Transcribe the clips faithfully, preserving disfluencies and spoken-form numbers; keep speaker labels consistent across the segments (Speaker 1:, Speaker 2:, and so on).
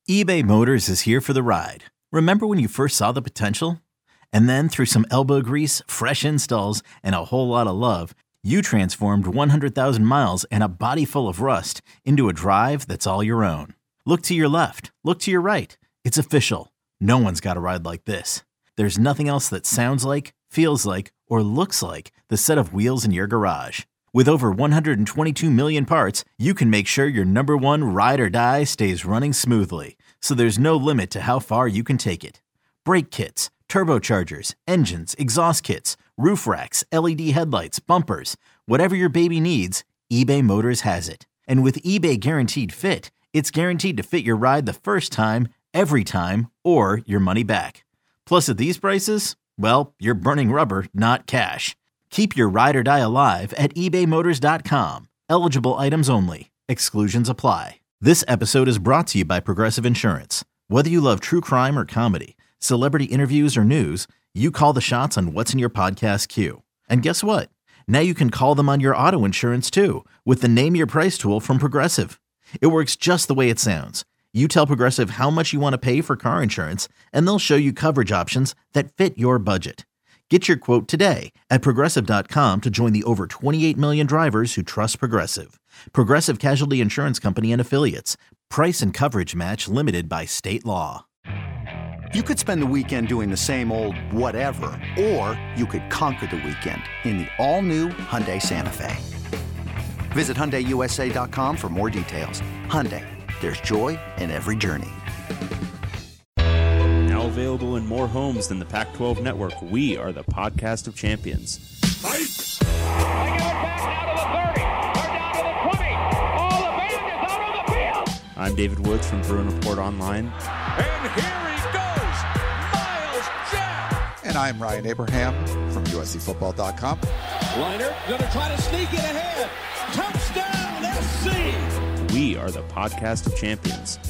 Speaker 1: eBay Motors is here for the ride. Remember when you first saw the potential? And then through some elbow grease, fresh installs, and a whole lot of love, you transformed one hundred thousand miles and a body full of rust into a drive that's all your own. Look to your left. Look to your right. It's official. No one's got a ride like this. There's nothing else that sounds like, feels like, or looks like the set of wheels in your garage. With over one hundred twenty-two million parts, you can make sure your number one ride or die stays running smoothly. So there's no limit to how far you can take it. Brake kits, turbochargers, engines, exhaust kits, roof racks, L E D headlights, bumpers, whatever your baby needs, eBay Motors has it. And with eBay Guaranteed Fit, it's guaranteed to fit your ride the first time, every time, or your money back. Plus at these prices, well, you're burning rubber, not cash. Keep your ride or die alive at ebay motors dot com. Eligible items only. Exclusions apply. This episode is brought to you by Progressive Insurance. Whether you love true crime or comedy, celebrity interviews or news, you call the shots on what's in your podcast queue. And guess what? Now you can call them on your auto insurance too with the Name Your Price tool from Progressive. It works just the way it sounds. You tell Progressive how much you want to pay for car insurance, and they'll show you coverage options that fit your budget. Get your quote today at progressive dot com to join the over twenty-eight million drivers who trust Progressive. Progressive Casualty Insurance Company and Affiliates. Price and coverage match limited by state law.
Speaker 2: You could spend the weekend doing the same old whatever, or you could conquer the weekend in the all-new Hyundai Santa Fe. Visit Hyundai U S A dot com for more details. Hyundai, there's joy in every journey.
Speaker 3: Now available in more homes than the Pac twelve network, we are the podcast of champions.
Speaker 4: Fight! I give it back out to the thirty, or down to the twenty. All the band is out on the field.
Speaker 3: I'm David Woods from Bruin Report Online.
Speaker 4: And here he goes, Miles Jack.
Speaker 5: And I'm Ryan Abraham from U S C football dot com.
Speaker 4: Liner gonna try to sneak it ahead. Touchdown, S C.
Speaker 3: We are the podcast of champions.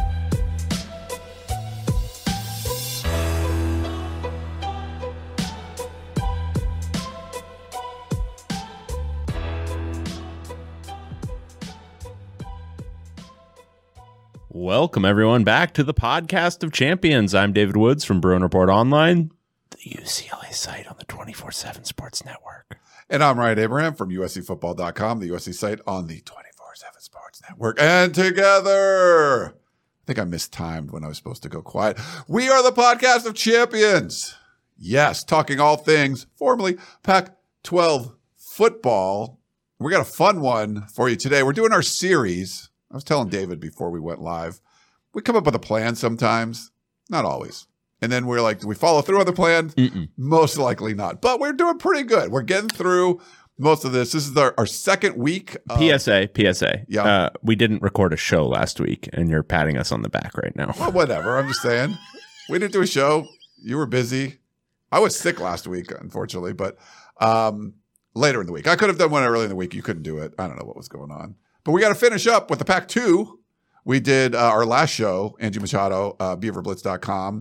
Speaker 3: Welcome, everyone, back to the podcast of champions. I'm David Woods from Bruin Report Online, the U C L A site on the twenty-four seven Sports Network.
Speaker 5: And I'm Ryan Abraham from U S C football dot com, the U S C site on the twenty-four seven Sports Network. And together, I think I mistimed when I was supposed to go quiet. We are the podcast of champions. Yes, talking all things formerly Pac twelve football. We got a fun one for you today. We're doing our series. I was telling David before we went live, we come up with a plan sometimes, not always. And then we're like, do we follow through on the plan? Mm-mm. Most likely not. But we're doing pretty good. We're getting through most of this. This is our, our second week. Of,
Speaker 3: P S A, P S A.
Speaker 5: Yeah.
Speaker 3: Uh, we didn't record a show last week, and you're patting us on the back right now.
Speaker 5: Well, whatever. I'm just saying. We didn't do a show. You were busy. I was sick last week, unfortunately, but um, later in the week. I could have done one early in the week. You couldn't do it. I don't know what was going on. But we got to finish up with the Pac two. We did uh, our last show, Angie Machado, uh, beaver blitz dot com.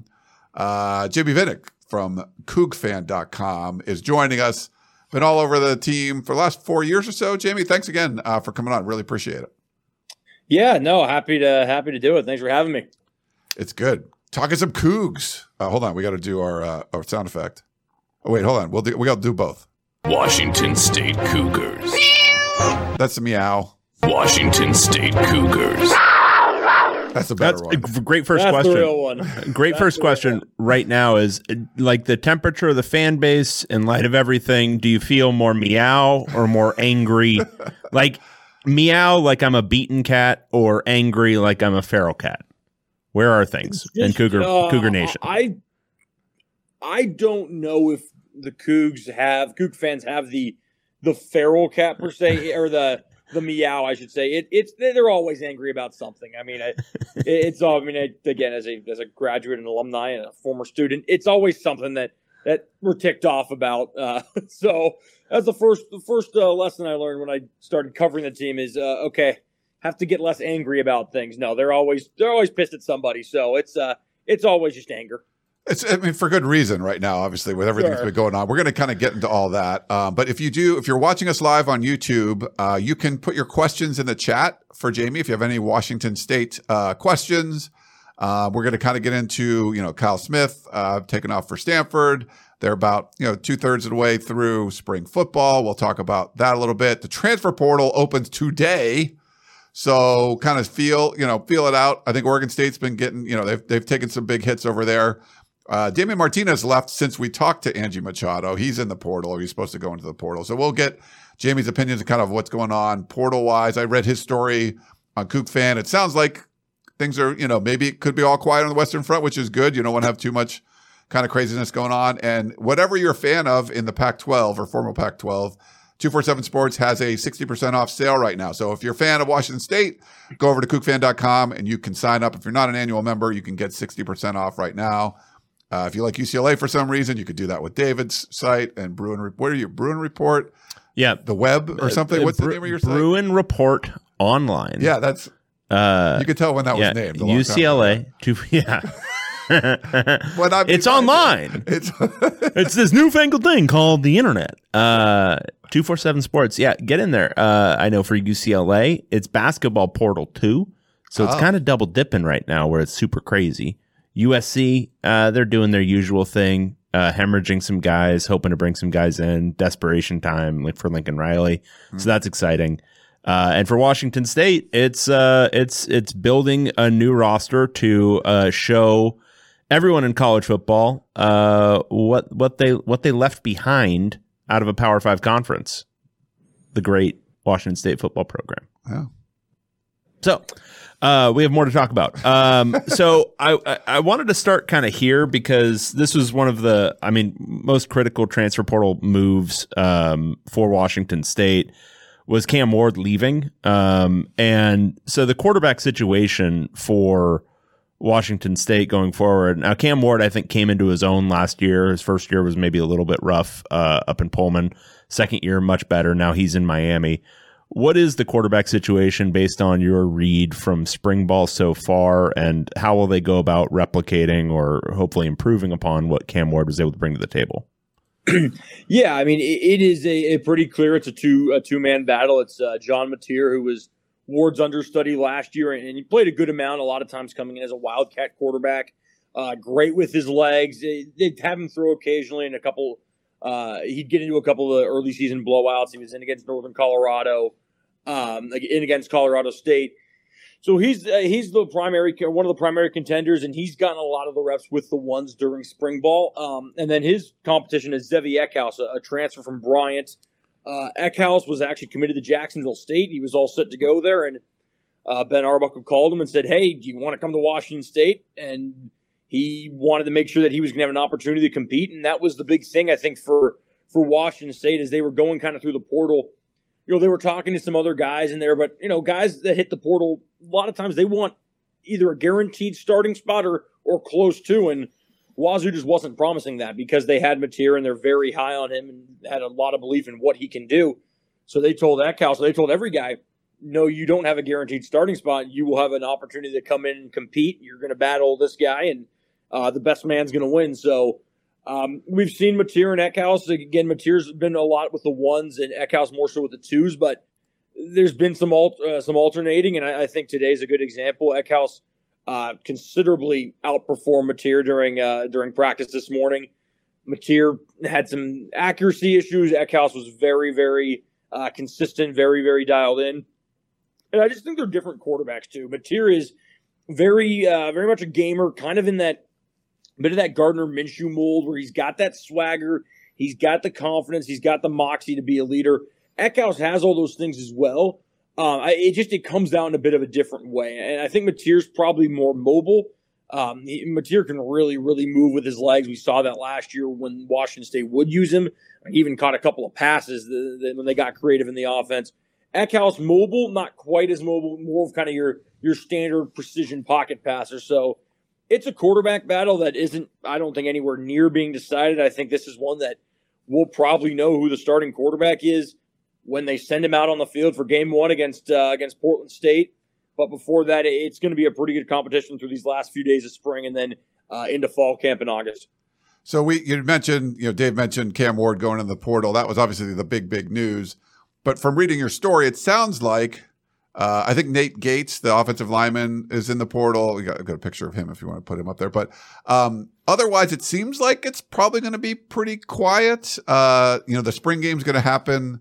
Speaker 5: Uh, J B Vinnick from Coug Fan dot com is joining us. Been all over the team for the last four years or so. Jamie, thanks again uh, for coming on. Really appreciate it.
Speaker 6: Yeah, no, happy to happy to do it. Thanks for having me.
Speaker 5: It's good. Talking some Cougs. Uh, hold on, we got to do our uh, our sound effect. Oh wait, hold on. We'll do. We got to do both.
Speaker 7: Washington State Cougars.
Speaker 5: That's the meow.
Speaker 7: Washington State Cougars.
Speaker 5: That's a better
Speaker 3: That's
Speaker 5: one.
Speaker 3: A great first
Speaker 6: That's
Speaker 3: question.
Speaker 6: the real one.
Speaker 3: Great
Speaker 6: That's
Speaker 3: first question
Speaker 6: one.
Speaker 3: right now is like the temperature of the fan base in light of everything. Do you feel more meow or more angry? Like meow like I'm a beaten cat, or angry like I'm a feral cat? Where are things
Speaker 6: Just,
Speaker 3: in Cougar
Speaker 6: uh,
Speaker 3: Cougar Nation?
Speaker 6: I I don't know if the Cougs have Coug fans have the the feral cat per se, or the the meow, I should say. It, it's they're always angry about something. I mean, I, it's all. I mean, I, again, as a as a graduate and alumni and a former student, it's always something that that we're ticked off about. Uh, so that's the first the first uh, lesson I learned when I started covering the team is uh, okay, have to get less angry about things. No, they're always they're always pissed at somebody. So it's uh it's always just anger.
Speaker 5: It's, I mean, for good reason right now, obviously, with everything that's
Speaker 6: Sure.
Speaker 5: been going on. We're going to kind of get into all that. Um, but if you do, if you're watching us live on YouTube, uh, you can put your questions in the chat for Jamie if you have any Washington State uh, questions. Uh, we're going to kind of get into, you know, Kyle Smith uh, taking off for Stanford. They're about, you know, two thirds of the way through spring football. We'll talk about that a little bit. The transfer portal opens today. So kind of feel, you know, feel it out. I think Oregon State's been getting, you know, they've, they've taken some big hits over there. Uh, Damian Martinez left since we talked to Angie Machado. He's in the portal, or he's supposed to go into the portal. So we'll get Jamie's opinions on kind of what's going on portal-wise. I read his story on Kook Fan. It sounds like things are, you know, maybe it could be all quiet on the Western Front, which is good. You don't want to have too much kind of craziness going on. And whatever you're a fan of in the Pac twelve or former Pac twelve, two forty-seven Sports has a sixty percent off sale right now. So if you're a fan of Washington State, go over to kook fan dot com and you can sign up. If you're not an annual member, you can get sixty percent off right now. Uh, if you like U C L A for some reason, you could do that with David's site and Bruin. What are you, Bruin Report?
Speaker 3: Yeah.
Speaker 5: The web or something?
Speaker 3: Uh,
Speaker 5: What's
Speaker 3: Bru-
Speaker 5: the name of your site?
Speaker 3: Bruin Report Online.
Speaker 5: Yeah, that's,
Speaker 3: Uh,
Speaker 5: you could tell when that
Speaker 3: yeah,
Speaker 5: was named. a long
Speaker 3: U C L A.
Speaker 5: time ago.
Speaker 3: To, yeah.
Speaker 5: When I mean,
Speaker 3: It's online.
Speaker 5: It's
Speaker 3: It's this newfangled thing called the internet. Uh, two forty-seven Sports. Yeah, get in there. Uh, I know for U C L A, it's basketball portal too. So it's
Speaker 5: Oh.
Speaker 3: kind of double dipping right now where it's super crazy. U S C, uh, they're doing their usual thing, uh, hemorrhaging some guys, hoping to bring some guys in. Desperation time, like for Lincoln Riley.
Speaker 5: Hmm.
Speaker 3: So that's exciting. Uh, and for Washington State, it's uh, it's it's building a new roster to uh, show everyone in college football uh, what what they what they left behind out of a Power Five conference, the great Washington State football program.
Speaker 5: Yeah.
Speaker 3: So uh, we have more to talk about. Um, so I, I I wanted to start kind of here because this was one of the I mean most critical transfer portal moves um, for Washington State. Was Cam Ward leaving. Um, and so the quarterback situation for Washington State going forward. Now, Cam Ward, I think, came into his own last year. His first year was maybe a little bit rough uh, up in Pullman. Second year, much better. Now he's in Miami. What is the quarterback situation based on your read from spring ball so far, and how will they go about replicating or hopefully improving upon what Cam Ward was able to bring to the table?
Speaker 6: Yeah, I mean, it, it is a, a pretty clear. It's a two a two man battle. It's uh, John Mateer, who was Ward's understudy last year, and, and he played a good amount. A lot of times coming in as a wildcat quarterback, uh, great with his legs. They, they'd have him throw occasionally in a couple. Uh, he'd get into a couple of the early season blowouts. He was in against Northern Colorado, um, in against Colorado State. So he's uh, he's the primary one of the primary contenders, and he's gotten a lot of the reps with the ones during spring ball. Um, and then his competition is Zevi Eckhouse, a, a transfer from Bryant. Uh, Eckhouse was actually committed to Jacksonville State. He was all set to go there, and uh, Ben Arbuckle called him and said, "Hey, do you want to come to Washington State?" And he wanted to make sure that he was going to have an opportunity to compete, and that was the big thing I think for for Washington State as they were going kind of through the portal. You know, they were talking to some other guys in there, but, you know, guys that hit the portal, a lot of times they want either a guaranteed starting spot or, or close to, and Wazoo just wasn't promising that because they had Mateer and they're very high on him and had a lot of belief in what he can do. So they told Eckhouse, so they told every guy, no, you don't have a guaranteed starting spot. You will have an opportunity to come in and compete. You're going to battle this guy, and uh, the best man's going to win. So Um, we've seen Mateer and Eckhouse. Again, Mateer's been a lot with the ones and Eckhouse more so with the twos, but there's been some alt, uh, some alternating, and I, I think today's a good example. Eckhouse uh, considerably outperformed Mateer during uh, during practice this morning. Mateer had some accuracy issues. Eckhouse was very, very uh, consistent, very, very dialed in. And I just think they're different quarterbacks too. Mateer is very, uh, very much a gamer, kind of in that bit of that Gardner Minshew mold where he's got that swagger, he's got the confidence, he's got the moxie to be a leader. Eckhouse has all those things as well. Um, I, it just it comes down in a bit of a different way, and I think Mateer's probably more mobile. Um, he, Mateer can really, really move with his legs. We saw that last year when Washington State would use him. He even caught a couple of passes the, the, when they got creative in the offense. Eckhouse mobile, not quite as mobile, more of kind of your your standard precision pocket passer. So it's a quarterback battle that isn't, I don't think, anywhere near being decided. I think this is one that we'll probably know who the starting quarterback is when they send him out on the field for game one against uh, against Portland State. But before that, it's going to be a pretty good competition through these last few days of spring and then uh, into fall camp in August.
Speaker 5: So we you mentioned, you know, Dave mentioned Cam Ward going in the portal. That was obviously the big, big news. But from reading your story, it sounds like Uh, I think Nate Gates, the offensive lineman, is in the portal. We got, got a picture of him if you want to put him up there. But um, otherwise, it seems like it's probably going to be pretty quiet. Uh, you know, the spring game's going to happen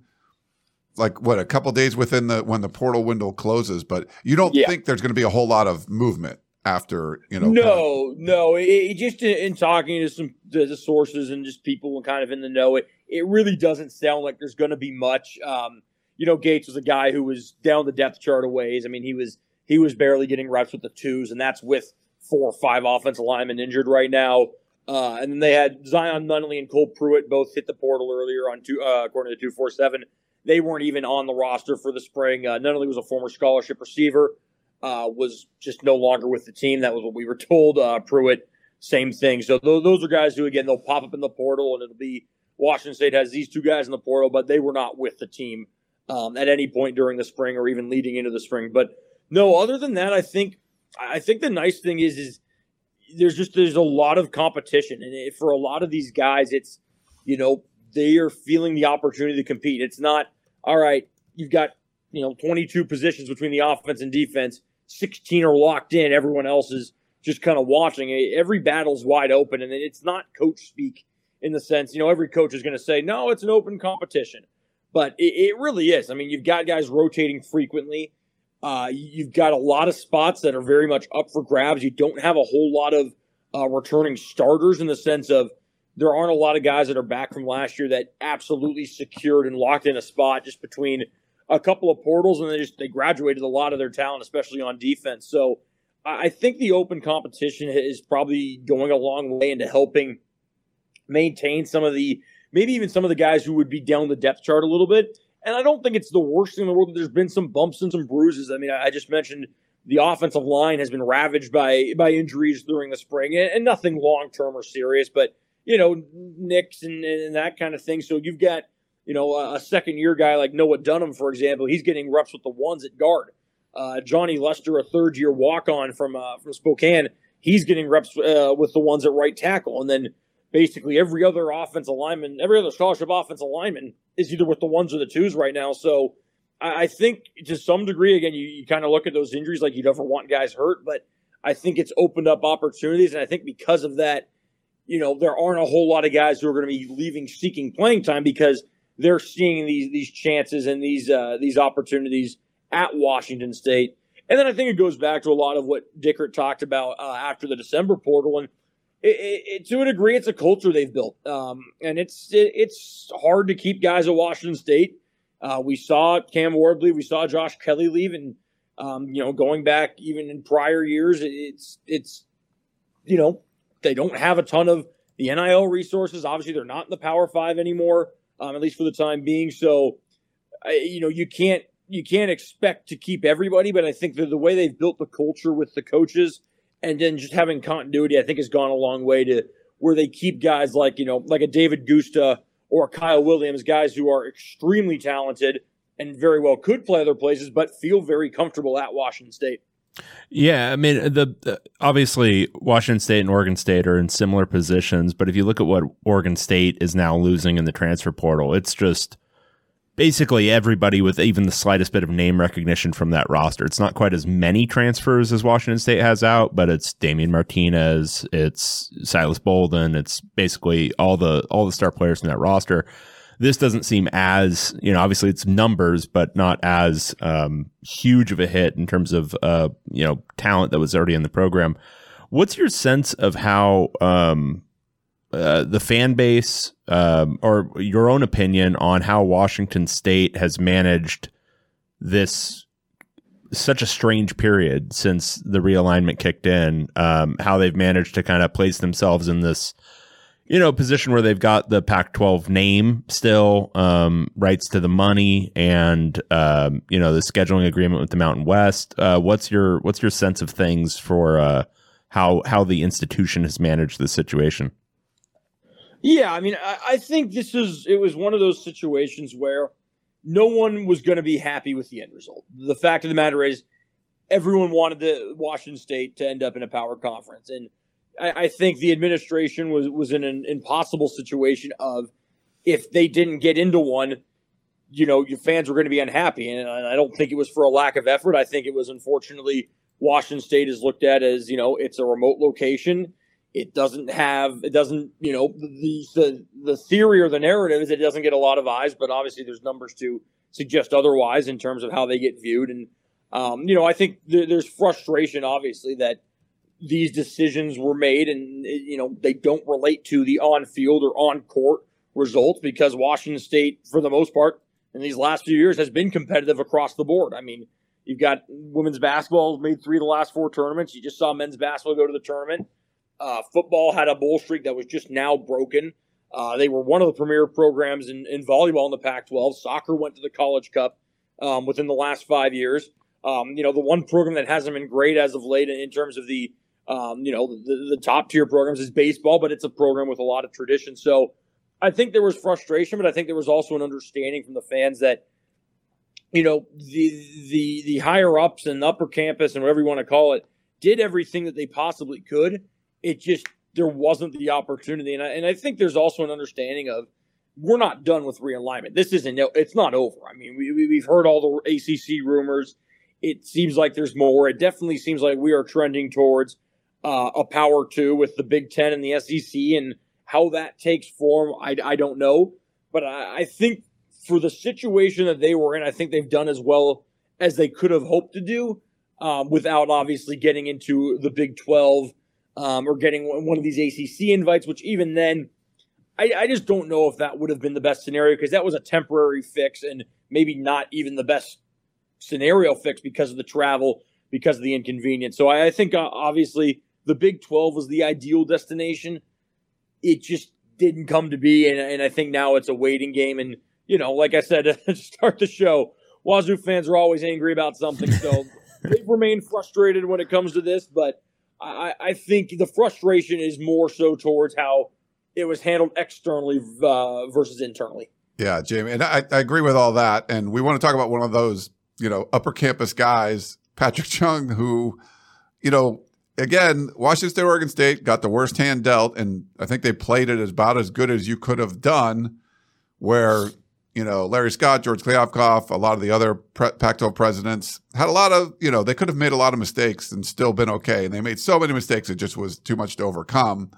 Speaker 5: like what a couple days within the when the portal window closes. But you don't
Speaker 6: Yeah.
Speaker 5: think there's going to be a whole lot of movement after you know?
Speaker 6: No,
Speaker 5: kind of-
Speaker 6: no. It, it just in, in talking to some the, the sources and just people kind of in the know, it it really doesn't sound like there's going to be much. Um, You know, Gates was a guy who was down the depth chart a ways. I mean, he was he was barely getting reps with the twos, and that's with four or five offensive linemen injured right now. Uh, and then they had Zion Nunnally and Cole Pruitt both hit the portal earlier on two, uh, according to two forty-seven. They weren't even on the roster for the spring. Uh, Nunnally was a former scholarship receiver, uh, was just no longer with the team. That was what we were told. Uh, Pruitt, same thing. So th- those are guys who, again, they'll pop up in the portal, and it'll be Washington State has these two guys in the portal, but they were not with the team Um, at any point during the spring or even leading into the spring. But no, other than that, I think I think the nice thing is is there's just there's a lot of competition, and it, for a lot of these guys, it's you know they are feeling the opportunity to compete. It's not all right. You've got you know twenty-two positions between the offense and defense. sixteen are locked in. Everyone else is just kind of watching. Every battle's wide open, and it's not coach speak in the sense you know every coach is going to say no, it's an open competition. But it, it really is. I mean, you've got guys rotating frequently. Uh, you've got a lot of spots that are very much up for grabs. You don't have a whole lot of uh, returning starters in the sense of there aren't a lot of guys that are back from last year that absolutely secured and locked in a spot just between a couple of portals, and they just they graduated a lot of their talent, especially on defense. So I think the open competition is probably going a long way into helping maintain some of the maybe even some of the guys who would be down the depth chart a little bit. And I don't think it's the worst thing in the world that there's been some bumps and some bruises. I mean, I just mentioned the offensive line has been ravaged by by injuries during the spring, and, and nothing long-term or serious, but, you know, nicks and, and that kind of thing. So you've got, you know, a, a second-year guy like Noah Dunham, for example. He's getting reps with the ones at guard. Uh, Johnny Lester, a third-year walk-on from, uh, from Spokane, he's getting reps uh, with the ones at right tackle. And then basically every other offensive lineman, every other scholarship offensive lineman is either with the ones or the twos right now. So I, I think to some degree, again, you, you kind of look at those injuries like you never want guys hurt, but I think it's opened up opportunities. And I think because of that, you know, there aren't a whole lot of guys who are going to be leaving seeking playing time because they're seeing these these chances and these uh, these opportunities at Washington State. And then I think it goes back to a lot of what Dickert talked about uh, after the December portal. And It, it, it, to a degree, it's a culture they've built, um, and it's it, it's hard to keep guys at Washington State. Uh, we saw Cam Ward leave, we saw Josh Kelly leave, and um, you know, going back even in prior years, it, it's it's you know they don't have a ton of the N I L resources. Obviously, they're not in the Power Five anymore, um, at least for the time being. So, I, you know, you can't you can't expect to keep everybody, but I think that the way they've built the culture with the coaches. And then just having continuity, I think, has gone a long way to where they keep guys like, you know, like a David Gusta or Kyle Williams, guys who are extremely talented and very well could play other places, but feel very comfortable at Washington State.
Speaker 3: Yeah, I mean, the, the obviously Washington State and Oregon State are in similar positions, but if you look at what Oregon State is now losing in the transfer portal, it's just basically everybody with even the slightest bit of name recognition from that roster. It's not quite as many transfers as Washington State has out, but it's Damian Martinez, it's Silas Bolden, it's basically all the all the star players in that roster. This doesn't seem as, you know, obviously it's numbers, but not as um, huge of a hit in terms of, uh, you know, talent that was already in the program. What's your sense of how um, uh, the fan base um, or your own opinion on how Washington State has managed this such a strange period since the realignment kicked in, um, how they've managed to kind of place themselves in this, you know, position where they've got the Pac twelve name still, um, rights to the money, and um, you know, the scheduling agreement with the Mountain West. Uh, what's your what's your sense of things for uh, how how the institution has managed the situation?
Speaker 6: Yeah, I mean, I, I think this is it was one of those situations where no one was going to be happy with the end result. The fact of the matter is, everyone wanted the Washington State to end up in a power conference, and I, I think the administration was was in an impossible situation of if they didn't get into one, you know, your fans were going to be unhappy. And I don't think it was for a lack of effort. I think it was, unfortunately, Washington State is looked at as, you know, it's a remote location. It doesn't have, it doesn't, you know, the, the the theory or the narrative is it doesn't get a lot of eyes, but obviously there's numbers to suggest otherwise in terms of how they get viewed. And, um, you know, I think th- there's frustration, obviously, that these decisions were made and, you know, they don't relate to the on-field or on-court results because Washington State, for the most part, in these last few years has been competitive across the board. I mean, you've got women's basketball made three of the last four tournaments. You just saw men's basketball go to the tournament. Uh, football had a bowl streak that was just now broken. Uh, they were one of the premier programs in, in volleyball in the Pac twelve. Soccer went to the College Cup um, within the last five years. Um, you know, the one program that hasn't been great as of late in terms of the, um, you know, the, the top tier programs is baseball, but it's a program with a lot of tradition. So I think there was frustration, but I think there was also an understanding from the fans that, you know, the the the higher ups and upper campus and whatever you want to call it did everything that they possibly could. It just, there wasn't the opportunity. And I, and I think there's also an understanding of we're not done with realignment. This isn't, it's not over. I mean, we, we, we've heard all the A C C rumors. It seems like there's more. It definitely seems like we are trending towards uh, a power two with the Big Ten and the S E C, and how that takes form, I, I don't know. But I, I think for the situation that they were in, I think they've done as well as they could have hoped to do um, without obviously getting into the Big twelve um, or getting one of these A C C invites, which even then, I, I just don't know if that would have been the best scenario because that was a temporary fix and maybe not even the best scenario fix because of the travel, because of the inconvenience. So I, I think uh, obviously the Big twelve was the ideal destination. It just didn't come to be, and, and I think now it's a waiting game. And, you know, like I said to start the show, Wazoo fans are always angry about something, so they've remained frustrated when it comes to this, but I, I think the frustration is more so towards how it was handled externally uh, versus internally.
Speaker 5: Yeah, Jamie, and I, I agree with all that, and we want to talk about one of those, you know, upper campus guys, Patrick Chung, who, you know, again, Washington State, Oregon State got the worst hand dealt, and I think they played it as about as good as you could have done, where, you know, Larry Scott, George Kliavkoff, a lot of the other Pac twelve presidents had a lot of, you know, they could have made a lot of mistakes and still been okay. And they made so many mistakes, it just was too much to overcome.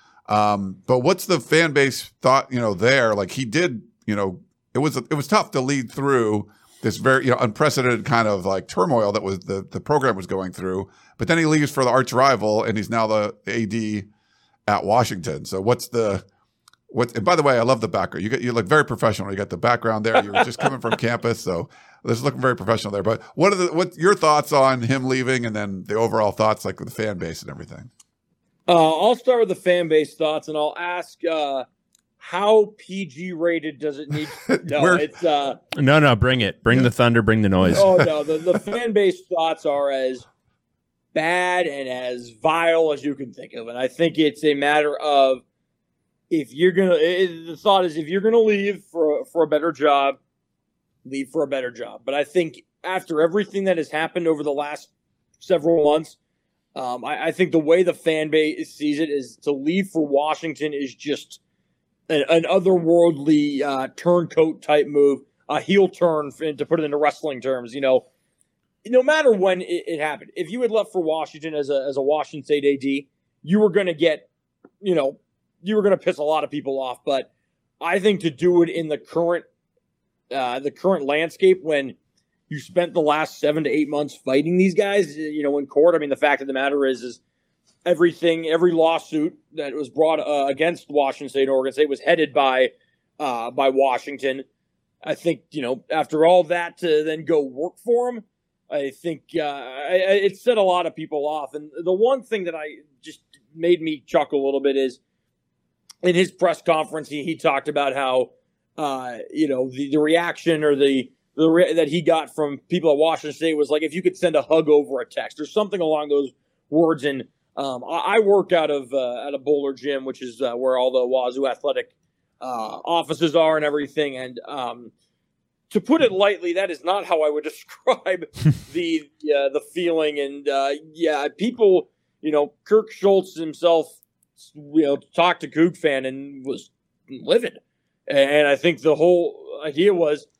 Speaker 5: Um, but what's the fan base thought, you know, there? Like he did, you know, it was, it was tough to lead through this very, you know, unprecedented kind of like turmoil that was the, the program was going through. But then he leaves for the arch rival and he's now the A D at Washington. So what's the, what, and by the way, I love the background. You get, you look very professional. You got the background there. You were just coming from campus. So this is looking very professional there. But what are the, what your thoughts on him leaving and then the overall thoughts, like with the fan base and everything?
Speaker 6: Uh, I'll start with the fan base thoughts and I'll ask, uh, how P G rated does it need? No, it's uh,
Speaker 3: no, no. Bring it. Bring the thunder. Bring the noise.
Speaker 6: Oh no, the, the fan base thoughts are as bad and as vile as you can think of, and I think it's a matter of if you're gonna. It, the thought is if you're gonna leave for for a better job, leave for a better job. But I think after everything that has happened over the last several months, um, I, I think the way the fan base sees it is to leave for Washington is just An, an otherworldly uh, turncoat type move, a heel turn, to put it into wrestling terms. You know, no matter when it, it happened, if you had left for Washington as a as a Washington State A D, you were going to get, you know, you were going to piss a lot of people off. But I think to do it in the current uh, the current landscape, when you spent the last seven to eight months fighting these guys, you know, in court. I mean, the fact of the matter is, is everything, every lawsuit that was brought uh, against Washington State and Oregon State was headed by uh, by Washington. I think, you know, after all that to then go work for him, I think uh, I, it set a lot of people off. And the one thing that I just made me chuckle a little bit is in his press conference, he, he talked about how, uh, you know, the, the reaction or the, the re- that he got from people at Washington State was like, if you could send a hug over a text or something along those words. And Um, I, I work out of uh, at a Bowler Gym, which is uh, where all the Wazoo athletic uh, offices are and everything. And um, to put it lightly, that is not how I would describe the uh, the feeling. And uh, yeah, people, you know, Kirk Schultz himself, you know, talked to Coug fan and was livid. And I think the whole idea was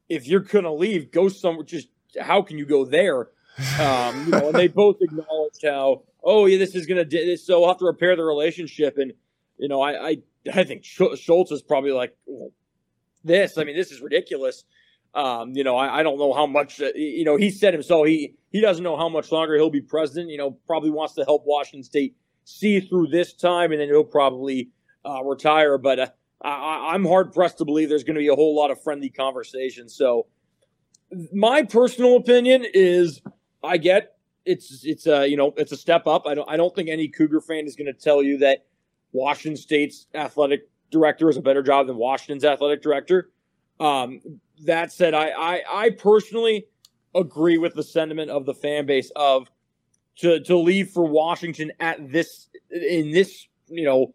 Speaker 6: if you're going to leave, go somewhere. Just how can you go there? Um, you know, and they both acknowledged how, oh yeah, this is going to do this, so we'll have to repair the relationship. And you know, I I, I think Schultz is probably like, well, this. I mean, this is ridiculous. Um, you know, I, I don't know how much. Uh, you know, he said himself he he doesn't know how much longer he'll be president. You know, probably wants to help Washington State see through this time, and then he'll probably uh, retire. But uh, I, I'm hard pressed to believe there's going to be a whole lot of friendly conversation. So, my personal opinion is, I get it's it's a you know it's a step up. I don't I don't think any Cougar fan is going to tell you that Washington State's athletic director is a better job than Washington's athletic director. Um, that said, I, I I personally agree with the sentiment of the fan base of to to leave for Washington at this in this you know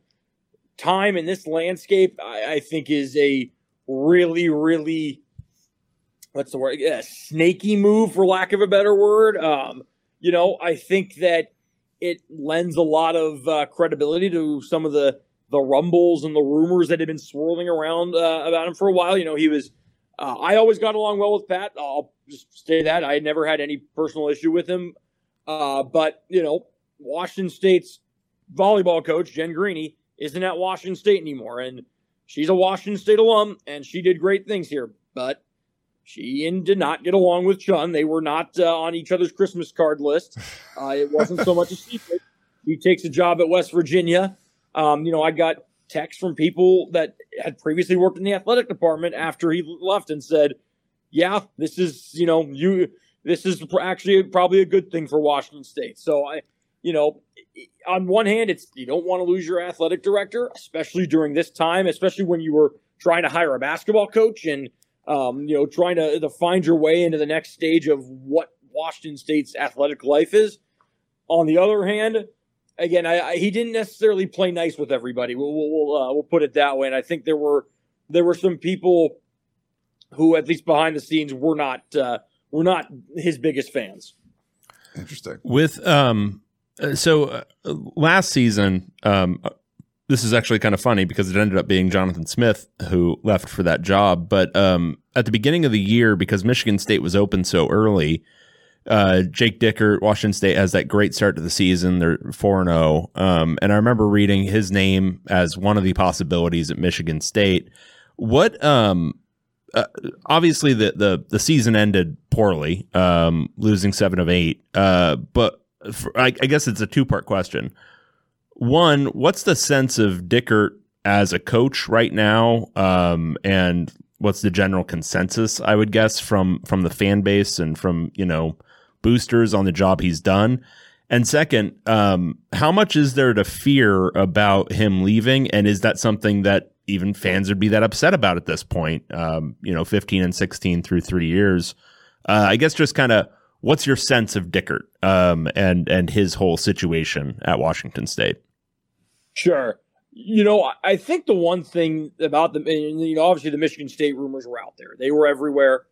Speaker 6: time in this landscape. I, I think is a really really what's the word? Yeah, snaky move, for lack of a better word. Um, you know, I think that it lends a lot of uh, credibility to some of the, the rumbles and the rumors that have been swirling around uh, about him for a while. You know, he was, uh, I always got along well with Pat. I'll just say that. I never had any personal issue with him. Uh, but, you know, Washington State's volleyball coach, Jen Greeny, isn't at Washington State anymore. And she's a Washington State alum, and she did great things here. But she and did not get along with Chun. They were not uh, on each other's Christmas card list. Uh, it wasn't so much a secret. He takes a job at West Virginia. Um, you know, I got texts from people that had previously worked in the athletic department after he left and said, yeah, this is, you know, you, this is actually probably a good thing for Washington State. So I, you know, on one hand, it's, you don't want to lose your athletic director, especially during this time, especially when you were trying to hire a basketball coach and, Um, you know, trying to, to find your way into the next stage of what Washington State's athletic life is. On the other hand, again, I, I, he didn't necessarily play nice with everybody. We'll we'll, we'll, uh, we'll put it that way. And I think there were there were some people who, at least behind the scenes, were not uh, were not his biggest fans.
Speaker 5: Interesting.
Speaker 3: With um, so uh, last season, um. This is actually kind of funny because it ended up being Jonathan Smith who left for that job. But um, at the beginning of the year, because Michigan State was open so early, uh, Jake Dickert, Washington State, has that great start to the season. They're four and oh. Um, and I remember reading his name as one of the possibilities at Michigan State. What um, uh, obviously, the, the, the season ended poorly, um, losing seven of eight. Uh, but for, I, I guess it's a two-part question. One, what's the sense of Dickert as a coach right now, um, and what's the general consensus, I would guess, from from the fan base and from, you know, boosters on the job he's done? And second, um, how much is there to fear about him leaving, and is that something that even fans would be that upset about at this point? Um, you know, fifteen and sixteen through three years. Uh, I guess just kind of what's your sense of Dickert um, and and his whole situation at Washington State?
Speaker 6: Sure. You know, I think the one thing about the, you know, obviously the Michigan State rumors were out there. They were everywhere.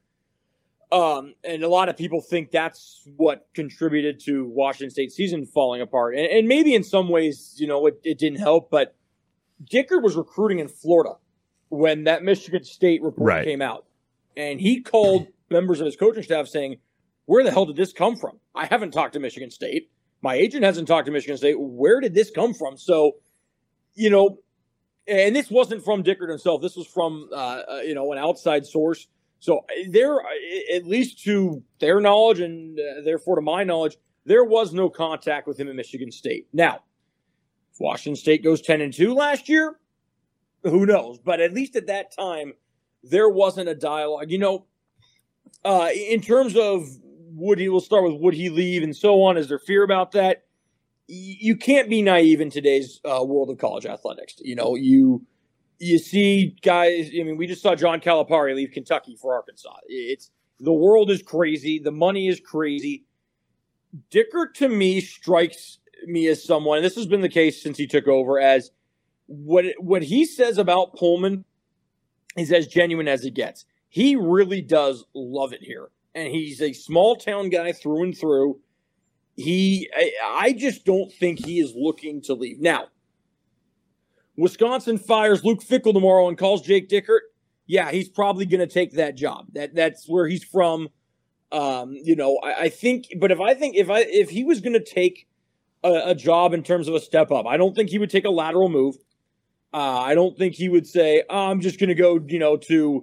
Speaker 6: Um, and a lot of people think that's what contributed to Washington State season falling apart. And, and maybe in some ways, you know, it, it didn't help. But Dickert was recruiting in Florida when that Michigan State report
Speaker 3: right.
Speaker 6: came out. And he called members of his coaching staff saying, where the hell did this come from? I haven't talked to Michigan State. My agent hasn't talked to Michigan State. Where did this come from? So, you know, and this wasn't from Dickert himself. This was from, uh, uh, you know, an outside source. So there, at least to their knowledge and uh, therefore to my knowledge, there was no contact with him at Michigan State. Now, if Washington State goes ten and two last year, who knows? But at least at that time, there wasn't a dialogue. You know, uh, in terms of would he, we'll start with would he leave and so on. Is there fear about that? You can't be naive in today's uh, world of college athletics. You know, you you see guys. I mean, we just saw John Calipari leave Kentucky for Arkansas. It's the world is crazy. The money is crazy. Dickert to me strikes me as someone, and this has been the case since he took over, as what what he says about Pullman is as genuine as it gets. He really does love it here, and he's a small town guy through and through. He, I, I just don't think he is looking to leave. Now, Wisconsin fires Luke Fickell tomorrow and calls Jake Dickert. yeah, he's probably going to take that job. That that's where he's from. Um, you know, I, I think, but if I think if I if he was going to take a, a job in terms of a step up, I don't think he would take a lateral move. Uh, I don't think he would say, oh, "I'm just going to go," you know, to.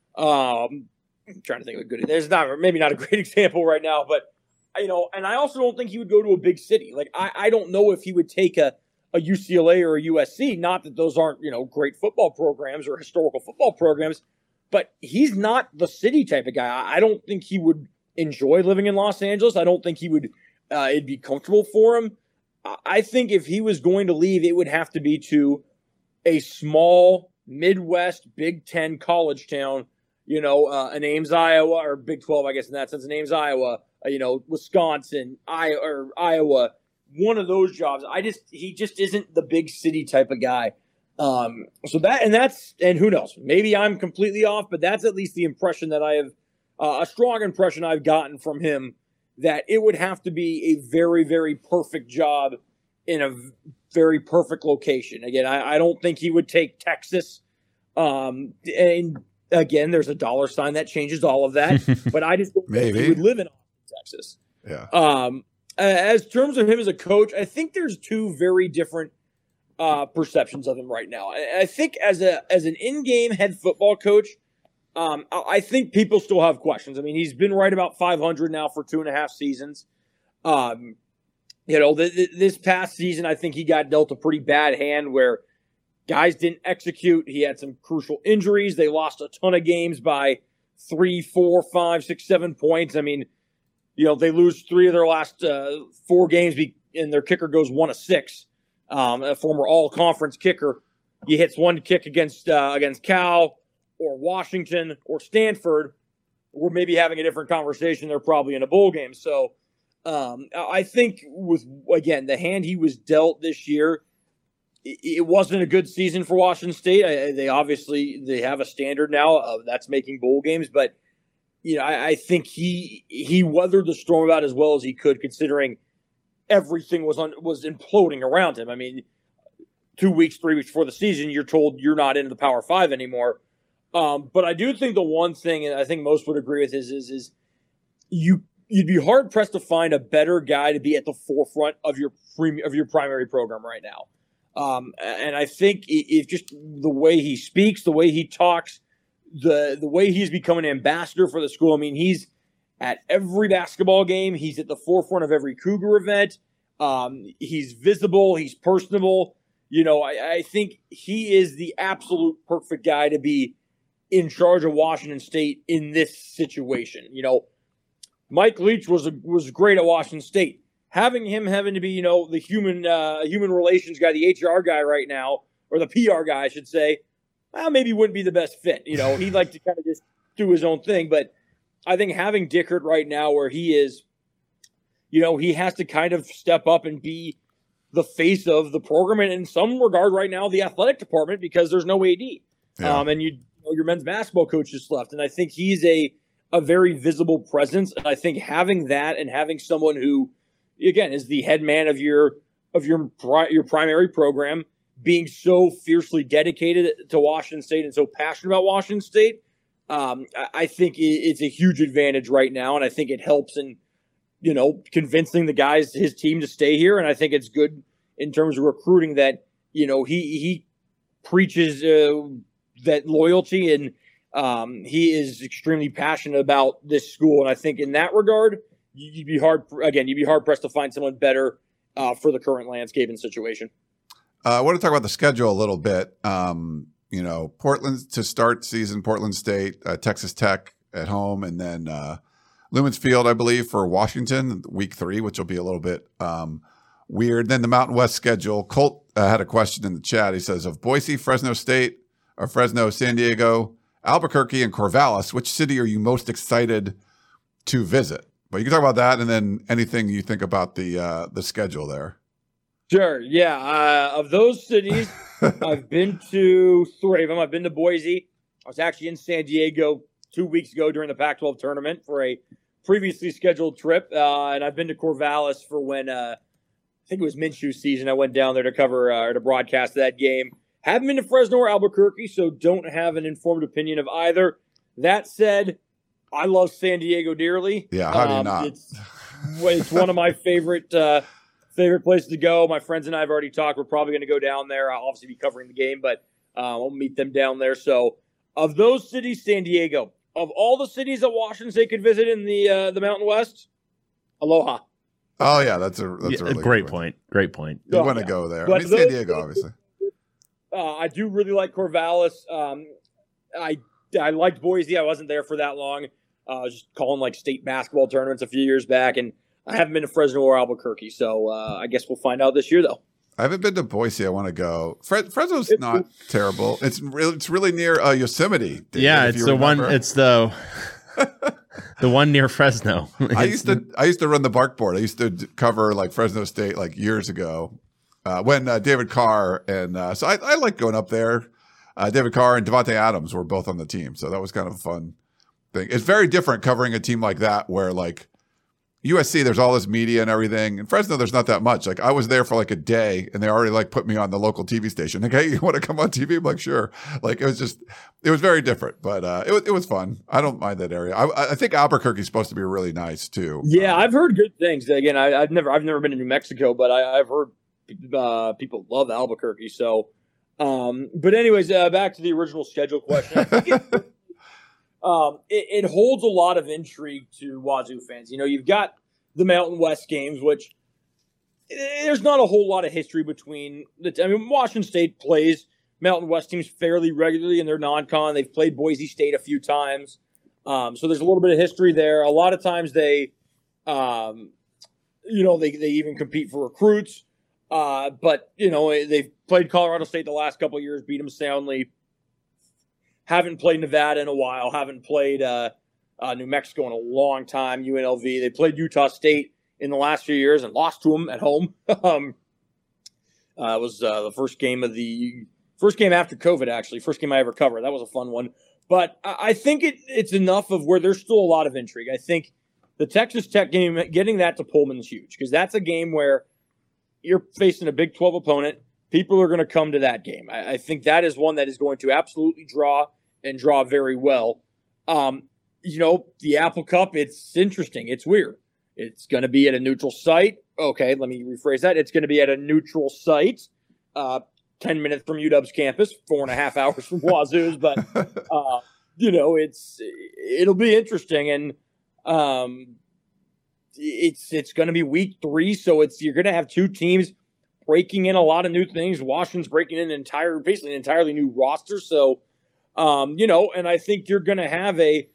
Speaker 6: Um, I'm trying to think of a good. There's not maybe not a great example right now, but you know, and I also don't think he would go to a big city. Like I, I don't know if he would take a, a U C L A or a U S C. Not that those aren't, you know, great football programs or historical football programs, but he's not the city type of guy. I, I don't think he would enjoy living in Los Angeles. I don't think he would. Uh, it'd be comfortable for him. I, I think if he was going to leave, it would have to be to a small Midwest Big Ten college town. You know, uh, an Ames, Iowa, or Big twelve, I guess in that sense, an Ames, Iowa. Uh, you know, Wisconsin, I or Iowa. One of those jobs. I just he just isn't the big city type of guy. Um, so that and that's and who knows? Maybe I'm completely off, but that's at least the impression that I have. Uh, a strong impression I've gotten from him that it would have to be a very, very perfect job in a very perfect location. Again, I, I don't think he would take Texas. Um, and again, there's a dollar sign that changes all of that. But I just don't think he would live in Austin, Texas.
Speaker 5: Yeah.
Speaker 6: Um, as terms of him as a coach, I think there's two very different uh, perceptions of him right now. I, I think as a as an in-game head football coach, um, I, I think people still have questions. I mean, he's been right about five hundred now for two and a half seasons. Um, you know, th- th- this past season, I think he got dealt a pretty bad hand where guys didn't execute. He had some crucial injuries. They lost a ton of games by three, four, five, six, seven points. I mean, you know, they lose three of their last uh, four games, be- and their kicker goes one of six. Um, a former all-conference kicker. He hits one kick against uh, against Cal or Washington or Stanford. We're maybe having a different conversation. They're probably in a bowl game. So um, I think with, again, the hand he was dealt this year, it wasn't a good season for Washington State. I, they obviously they have a standard now of that's making bowl games, but you know I, I think he he weathered the storm about as well as he could, considering everything was on was imploding around him. I mean, two weeks, three weeks before the season, you're told you're not into the Power Five anymore. Um, but I do think the one thing, and I think most would agree with, is is is you you'd be hard pressed to find a better guy to be at the forefront of your pre, of your primary program right now. Um, and I think if just the way he speaks, the way he talks, the the way he's become an ambassador for the school. I mean, he's at every basketball game. He's at the forefront of every Cougar event. Um, he's visible. He's personable. You know, I, I think he is the absolute perfect guy to be in charge of Washington State in this situation. You know, Mike Leach was a, was great at Washington State. Having him having to be, you know, the human uh, human relations guy, the H R guy right now, or the P R guy, I should say, well, maybe wouldn't be the best fit. You know, he'd like to kind of just do his own thing. But I think having Dickert right now where he is, you know, he has to kind of step up and be the face of the program. And in some regard right now, the athletic department, because there's no A D. Yeah. Um, and you, you know, your men's basketball coach just left. And I think he's a, a very visible presence. And I think having that and having someone who, again, is the head man of your of your your primary program, being so fiercely dedicated to Washington State and so passionate about Washington State, um, I think it's a huge advantage right now, and I think it helps in, you know, convincing the guys, his team, to stay here. And I think it's good in terms of recruiting that, you know, he he preaches uh, that loyalty, and um, he is extremely passionate about this school. And I think in that regard, you'd be hard, again, you'd be hard pressed to find someone better uh, for the current landscape and situation.
Speaker 5: Uh, I want to talk about the schedule a little bit. Um, you know, Portland to start season, Portland State, uh, Texas Tech at home, and then uh, Lumens Field, I believe, for Washington, week three, which will be a little bit um, weird. Then the Mountain West schedule. Colt uh, had a question in the chat. He says, of Boise, Fresno State, or Fresno, San Diego, Albuquerque, and Corvallis, which city are you most excited to visit? But you can talk about that, and then anything you think about the uh, the schedule there.
Speaker 6: Sure. Yeah. Uh, of those cities, I've been to three of them. I've been to Boise. I was actually in San Diego two weeks ago during the Pac twelve tournament for a previously scheduled trip, uh, and I've been to Corvallis for when uh, I think it was Minshew season. I went down there to cover uh, or to broadcast that game. Haven't been to Fresno or Albuquerque, so don't have an informed opinion of either. That said, I love San Diego dearly.
Speaker 5: Yeah, how do you
Speaker 6: um,
Speaker 5: not?
Speaker 6: It's, it's one of my favorite uh, favorite places to go. My friends and I have already talked. We're probably going to go down there. I'll obviously be covering the game, but uh, I'll meet them down there. So of those cities, San Diego. Of all the cities that Washington State could visit in the uh, the Mountain West, Aloha.
Speaker 5: Oh, yeah, that's a, that's
Speaker 3: Yeah,
Speaker 5: a really
Speaker 3: great
Speaker 5: good
Speaker 3: point. Great point.
Speaker 5: You
Speaker 6: Oh,
Speaker 5: want to
Speaker 6: yeah.
Speaker 5: go there.
Speaker 6: But
Speaker 5: I mean, San
Speaker 6: those-
Speaker 5: Diego, obviously.
Speaker 6: Uh, I do really like Corvallis. Um, I I liked Boise. I wasn't there for that long. Uh, I was just calling like state basketball tournaments a few years back, and I haven't been to Fresno or Albuquerque. So uh, I guess we'll find out this year, though.
Speaker 5: I haven't been to Boise. I want to go. Fre- Fresno's
Speaker 6: It's-
Speaker 5: not terrible. It's really, it's really near uh, Yosemite. David,
Speaker 3: Yeah,
Speaker 5: if
Speaker 3: it's
Speaker 5: you
Speaker 3: the one.
Speaker 5: remember.
Speaker 3: It's the the one near Fresno.
Speaker 5: I used to I used to run the Bark Board. I used to d- cover like Fresno State like years ago uh, when uh, David Carr and uh, so I, I like going up there. Uh, David Carr and Devontae Adams were both on the team, so that was kind of a fun thing. It's very different covering a team like that where like U S C, there's all this media and everything. In Fresno, there's not that much. Like I was there for like a day and they already like put me on the local T V station. Like, hey, you want to come on T V? I'm like, sure. Like it was just, it was very different, but uh, it was it was fun. I don't mind that area. I, I think Albuquerque's supposed to be really nice too.
Speaker 6: Yeah,
Speaker 5: Um,
Speaker 6: I've heard good things. Again, I, I've never I've never been to New Mexico, but I, I've heard uh, people love Albuquerque. So, um, but anyways, uh, back to the original schedule question. I think it, um, it, it holds a lot of intrigue to Wazoo fans. You know, you've got the Mountain West games, which eh, there's not a whole lot of history between the. I mean, Washington State plays Mountain West teams fairly regularly in their non-con. They've played Boise State a few times, um, so there's a little bit of history there. A lot of times they, um, you know, they they even compete for recruits. Uh, but you know, they've played Colorado State the last couple of years, beat them soundly. Haven't played Nevada in a while. Haven't played. Uh, Uh, New Mexico in a long time, U N L V. They played Utah State in the last few years and lost to them at home. um, uh, it was uh, the first game of the first game after COVID, actually. First game I ever covered. That was a fun one. But I, I think it, it's enough of where there's still a lot of intrigue. I think the Texas Tech game, getting that to Pullman is huge because that's a game where you're facing a Big twelve opponent. People are going to come to that game. I, I think that is one that is going to absolutely draw and draw very well. Um, You know, the Apple Cup, it's interesting. It's weird. It's going to be at a neutral site. Okay, let me rephrase that. It's going to be at a neutral site, uh, ten minutes from U W's campus, four and a half hours from Wazoo's. But, uh, you know, it's it'll be interesting. And um, it's it's going to be week three. So it's you're going to have two teams breaking in a lot of new things. Washington's breaking in an entire, basically an entirely new roster. So, um, you know, and I think you're going to have a,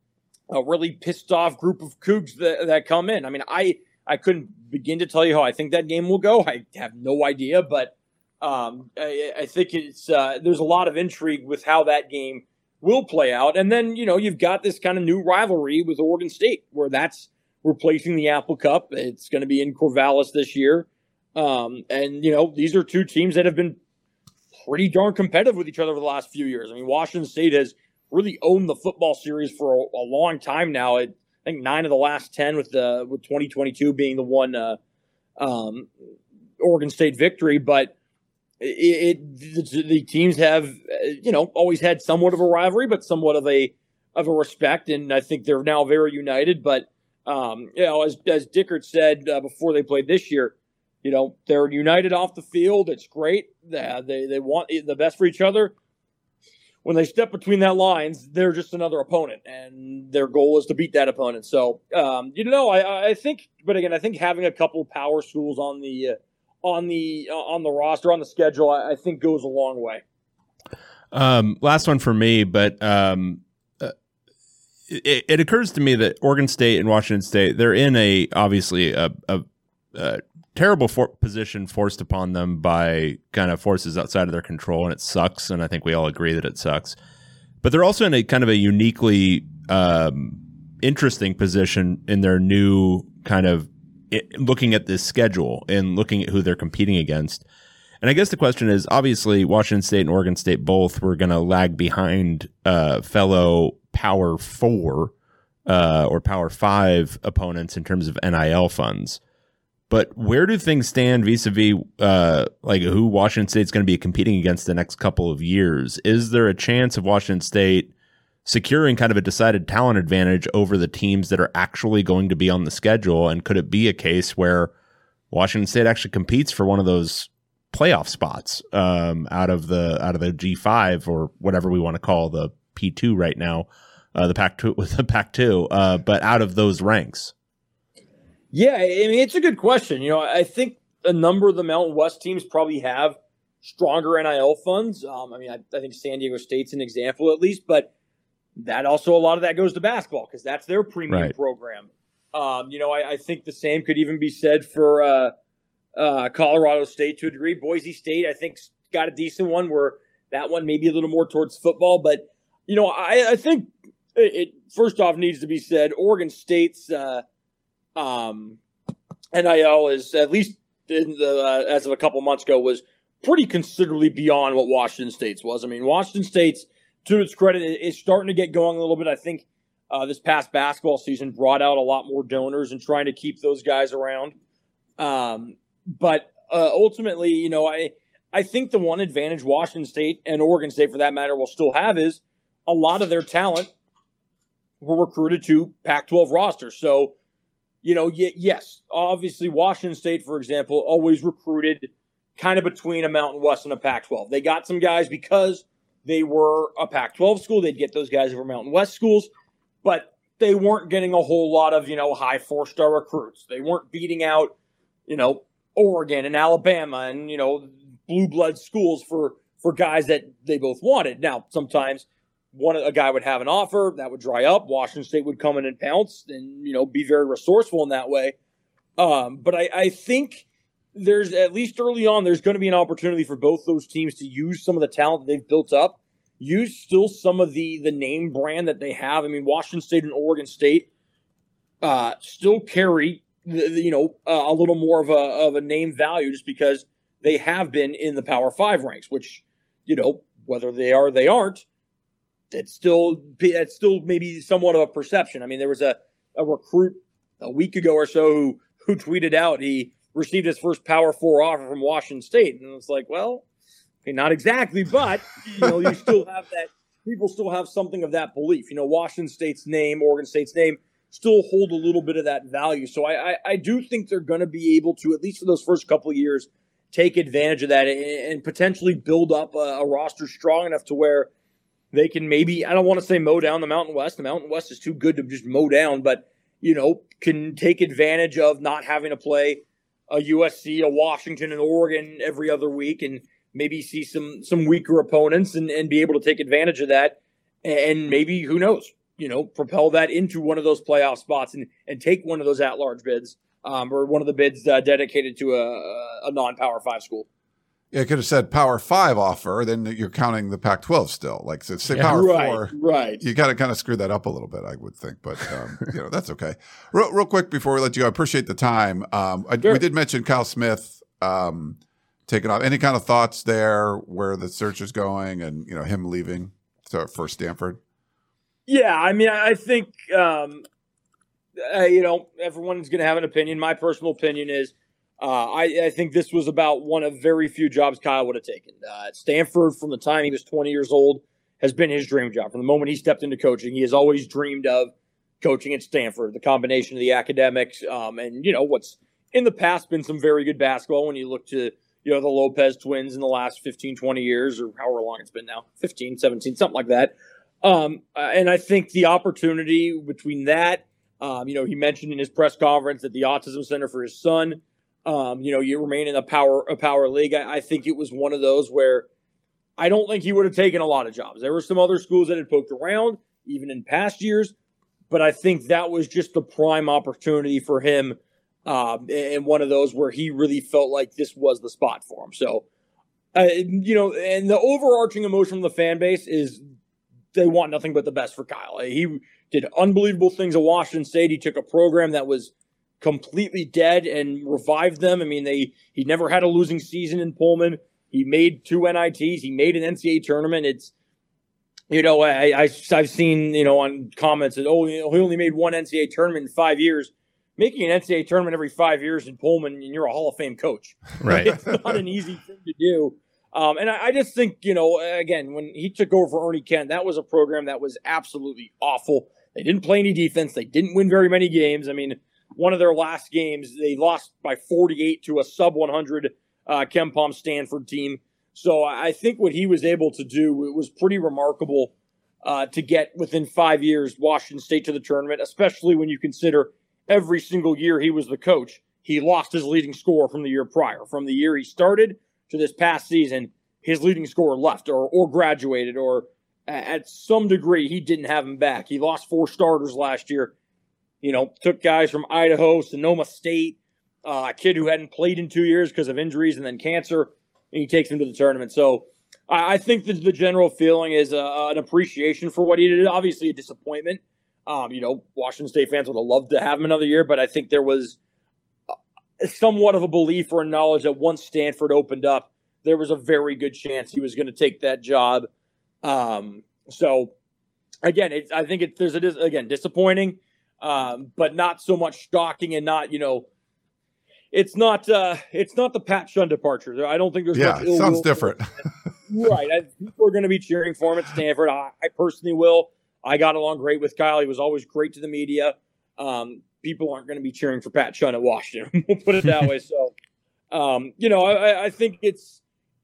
Speaker 6: a really pissed off group of Cougs that, that come in. I mean, I, I couldn't begin to tell you how I think that game will go. I have no idea, but um, I, I think it's uh, there's a lot of intrigue with how that game will play out. And then, you know, you've got this kind of new rivalry with Oregon State where that's replacing the Apple Cup. It's going to be in Corvallis this year. Um, and, you know, these are two teams that have been pretty darn competitive with each other over the last few years. I mean, Washington State has really owned the football series for a, a long time now. It, I think nine of the last ten, with the with twenty twenty-two being the one uh, um, Oregon State victory. But it, it the, the teams have you know always had somewhat of a rivalry, but somewhat of a of a respect, and I think they're now very united. But um, you know, as as Dickert said uh, before they played this year, you know they're united off the field. It's great. They they, they want the best for each other. When they step between that lines, they're just another opponent, and their goal is to beat that opponent. So, um, you know, I, I think, but again, I think having a couple power schools on the uh, on the uh, on the roster, on the schedule, I, I think goes a long way.
Speaker 3: Um, last one for me, but um, uh, it, it occurs to me that Oregon State and Washington State, they're in a obviously a, a, a terrible for- position forced upon them by kind of forces outside of their control, and it sucks, and I think we all agree that it sucks. But they're also in a kind of a uniquely um, interesting position in their new kind of it, looking at this schedule and looking at who they're competing against. And I guess the question is, obviously, Washington State and Oregon State both were going to lag behind uh, fellow Power Four uh, or Power Five opponents in terms of N I L funds. But where do things stand vis-a-vis uh, like who Washington State's going to be competing against the next couple of years? Is there a chance of Washington State securing kind of a decided talent advantage over the teams that are actually going to be on the schedule? And could it be a case where Washington State actually competes for one of those playoff spots um, out of the out of the G five or whatever we want to call the P two right now, uh, the Pac two with the Pac two, uh, but out of those ranks?
Speaker 6: Yeah, I mean, it's a good question. You know, I think a number of the Mountain West teams probably have stronger N I L funds. Um, I mean, I, I think San Diego State's an example at least, but that also, a lot of that goes to basketball because that's their premium
Speaker 3: right.
Speaker 6: program. Um, you know, I, I think the same could even be said for uh, uh, Colorado State to a degree. Boise State, I think, got a decent one where that one may be a little more towards football. But, you know, I, I think it, it first off needs to be said, Oregon State's uh, – Um, N I L is, at least in the, uh, as of a couple months ago, was pretty considerably beyond what Washington State's was. I mean, Washington State's, to its credit, is starting to get going a little bit. I think uh, this past basketball season brought out a lot more donors and trying to keep those guys around. Um, but uh, ultimately, you know, I I think the one advantage Washington State and Oregon State, for that matter, will still have is a lot of their talent were recruited to Pac twelve rosters. So, you know, y- yes, obviously Washington State, for example, always recruited kind of between a Mountain West and a Pac twelve. They got some guys because they were a Pac twelve school. They'd get those guys over Mountain West schools, but they weren't getting a whole lot of, you know, high four-star recruits. They weren't beating out, you know, Oregon and Alabama and, you know, blue blood schools for, for guys that they both wanted. Now, sometimes one a guy would have an offer that would dry up. Washington State would come in and pounce and, you know, be very resourceful in that way. Um, but I, I think there's, at least early on, there's going to be an opportunity for both those teams to use some of the talent that they've built up, use still some of the the name brand that they have. I mean, Washington State and Oregon State uh, still carry, the, the, you know, uh, a little more of a of a name value just because they have been in the Power Five ranks, which, you know, whether they are or they aren't, it's still it's still maybe somewhat of a perception. I mean, there was a, a recruit a week ago or so who who tweeted out he received his first Power Four offer from Washington State, and it's like, well, okay, not exactly, but you know, you still have that. People still have something of that belief. You know, Washington State's name, Oregon State's name, still hold a little bit of that value. So I I, I do think they're going to be able to, at least for those first couple of years, take advantage of that and, and potentially build up a, a roster strong enough to where they can maybe, I don't want to say mow down the Mountain West. The Mountain West is too good to just mow down, but, you know, can take advantage of not having to play a U S C, a Washington, and Oregon every other week and maybe see some some weaker opponents and, and be able to take advantage of that and maybe, who knows, you know, propel that into one of those playoff spots and, and take one of those at-large bids um, or one of the bids uh, dedicated to a, a non-Power five school.
Speaker 5: Yeah, it could have said Power Five offer, then you're counting the Pac twelve still. Like, so say
Speaker 3: Yeah.
Speaker 5: Power
Speaker 6: Right,
Speaker 5: Four,
Speaker 6: right.
Speaker 5: you got to kind of screw that up a little bit, I would think. But um, you know, that's okay. Real, real quick before we let you go, I appreciate the time. Um, I,
Speaker 6: Sure.
Speaker 5: We did mention Kyle Smith um, taking off. Any kind of thoughts there where the search is going, and you know, him leaving to, for Stanford?
Speaker 6: Yeah, I mean, I think, um, uh, you know, everyone's going to have an opinion. My personal opinion is uh, I, I think this was about one of very few jobs Kyle would have taken. Uh, Stanford, from the time he was twenty years old, has been his dream job. From the moment he stepped into coaching, he has always dreamed of coaching at Stanford, the combination of the academics um, and, you know, what's in the past been some very good basketball when you look to, you know, the Lopez twins in the last fifteen, twenty years or however long it's been now, fifteen, seventeen, something like that. Um, uh, and I think the opportunity between that, um, you know, he mentioned in his press conference that the Autism Center for his son, um, you know, you remain in a power a power league. I, I think it was one of those where I don't think he would have taken a lot of jobs. There were some other schools that had poked around, even in past years, but I think that was just the prime opportunity for him, um, and one of those where he really felt like this was the spot for him. So, uh, you know, and the overarching emotion from the fan base is they want nothing but the best for Kyle. He did unbelievable things at Washington State. He took a program that was completely dead and revived them. I mean, they he never had a losing season in Pullman. He made two N I Ts. He made an N C double A tournament. It's, you know, I, I, I've seen, you know, on comments that, oh, you know, he only made one N C double A tournament in five years. making an N C double A tournament every five years in Pullman, and you're a Hall of Fame coach.
Speaker 3: Right.
Speaker 6: It's not an easy thing to do. Um, and I, I just think, you know, again, when he took over for Ernie Kent, that was a program that was absolutely awful. They didn't play any defense. They didn't win very many games. I mean, one of their last games, they lost by forty-eight to a sub one hundred uh, KenPom Stanford team. So I think what he was able to do, it was pretty remarkable uh, to get within five years Washington State to the tournament, especially when you consider every single year he was the coach, he lost his leading scorer from the year prior. From the year he started to this past season, his leading scorer left or or graduated, or at some degree he didn't have him back. He lost four starters last year. You know, took guys from Idaho, Sonoma State, uh, a kid who hadn't played in two years because of injuries and then cancer, and he takes him to the tournament. So I, I think that the general feeling is uh, an appreciation for what he did. Obviously a disappointment. Um, you know, Washington State fans would have loved to have him another year, but I think there was somewhat of a belief or a knowledge that once Stanford opened up, there was a very good chance he was going to take that job. Um, so, again, it's, I think it, there's a, again, disappointing, um, but not so much shocking and not, you know, it's not uh, it's not the Pat Shunn departure. I don't think there's
Speaker 5: yeah,
Speaker 6: much
Speaker 5: it
Speaker 6: ill
Speaker 5: sounds
Speaker 6: will.
Speaker 5: different.
Speaker 6: Right. I, people are going to be cheering for him at Stanford. I, I personally will. I got along great with Kyle. He was always great to the media. Um, people aren't going to be cheering for Pat Shunn at Washington. We'll put it that way. So, um, you know, I, I think it's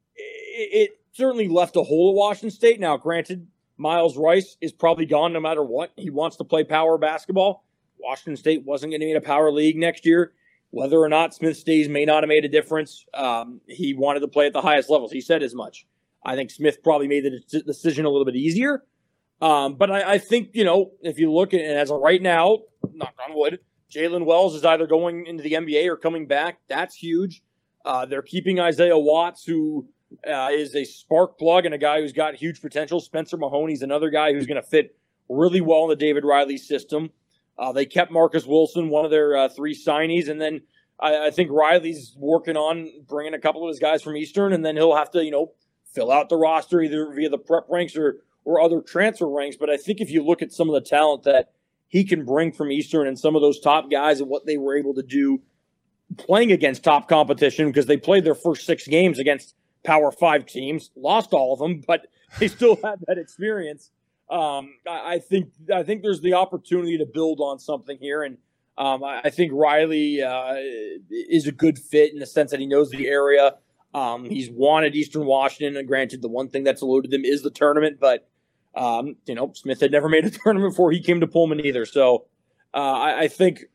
Speaker 6: it, it certainly left a hole at Washington State. Now, granted, Miles Rice is probably gone no matter what. He wants to play power basketball. Washington State wasn't going to be in a power league next year. Whether or not Smith stays may not have made a difference. Um, he wanted to play at the highest levels. He said as much. I think Smith probably made the de- decision a little bit easier. Um, but I, I think, you know, if you look at it as of right now, knock on wood, Jalen Wells is either going into the N B A or coming back. That's huge. Uh, they're keeping Isaiah Watts, who uh, is a spark plug and a guy who's got huge potential. Spencer Mahoney's another guy who's going to fit really well in the David Riley system. Uh, they kept Marcus Wilson, one of their uh, three signees, and then I, I think Riley's working on bringing a couple of his guys from Eastern, and then he'll have to, you know, fill out the roster either via the prep ranks or or other transfer ranks. But I think if you look at some of the talent that he can bring from Eastern and some of those top guys and what they were able to do playing against top competition, because they played their first six games against Power Five teams, lost all of them, but they still had that experience. Um, I, I think I think there's the opportunity to build on something here, and um, I, I think Riley uh, is a good fit in the sense that he knows the area. Um, he's wanted Eastern Washington, and granted, the one thing that's eluded them is the tournament, but um, you know, Smith had never made a tournament before he came to Pullman either. So uh, I, I think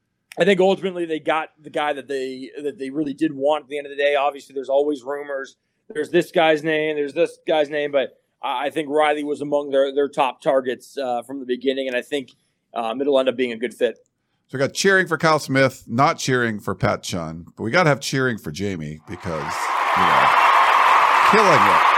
Speaker 6: I think ultimately they got the guy that they that they really did want at the end of the day. Obviously, there's always rumors. There's this guy's name. There's this guy's name, but I think Riley was among their, their top targets uh, from the beginning, and I think um, it'll end up being a good fit.
Speaker 5: So we got cheering for Kyle Smith, not cheering for Pat Shunn, but we got to have cheering for Jamie because, you know, killing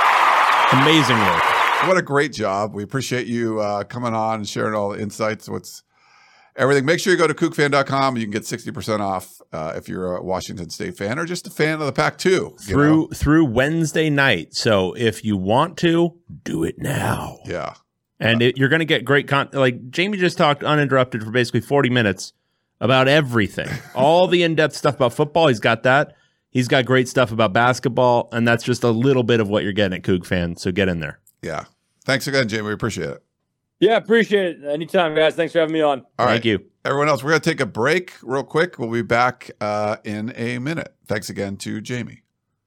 Speaker 5: it.
Speaker 3: Amazing work.
Speaker 5: What a great job. We appreciate you uh, coming on and sharing all the insights. What's everything. Make sure you go to kook fan dot com. You can get sixty percent off uh, if you're a Washington State fan or just a fan of the Pac two.
Speaker 3: Through
Speaker 5: know?
Speaker 3: through Wednesday night. So if you want to, do it now.
Speaker 5: Yeah.
Speaker 3: And it, you're going to get great content. Like Jamie just talked uninterrupted for basically forty minutes about everything. All the in-depth stuff about football, he's got that. He's got great stuff about basketball, and that's just a little bit of what you're getting at Coug Fan. So get in there.
Speaker 5: Yeah. Thanks again, Jamie. We appreciate it.
Speaker 6: Yeah, appreciate it. Anytime, guys. Thanks for having me on.
Speaker 5: All right.
Speaker 3: Thank you.
Speaker 5: Everyone else, we're going to take a break real quick. We'll be back uh, in a minute. Thanks again to Jamie.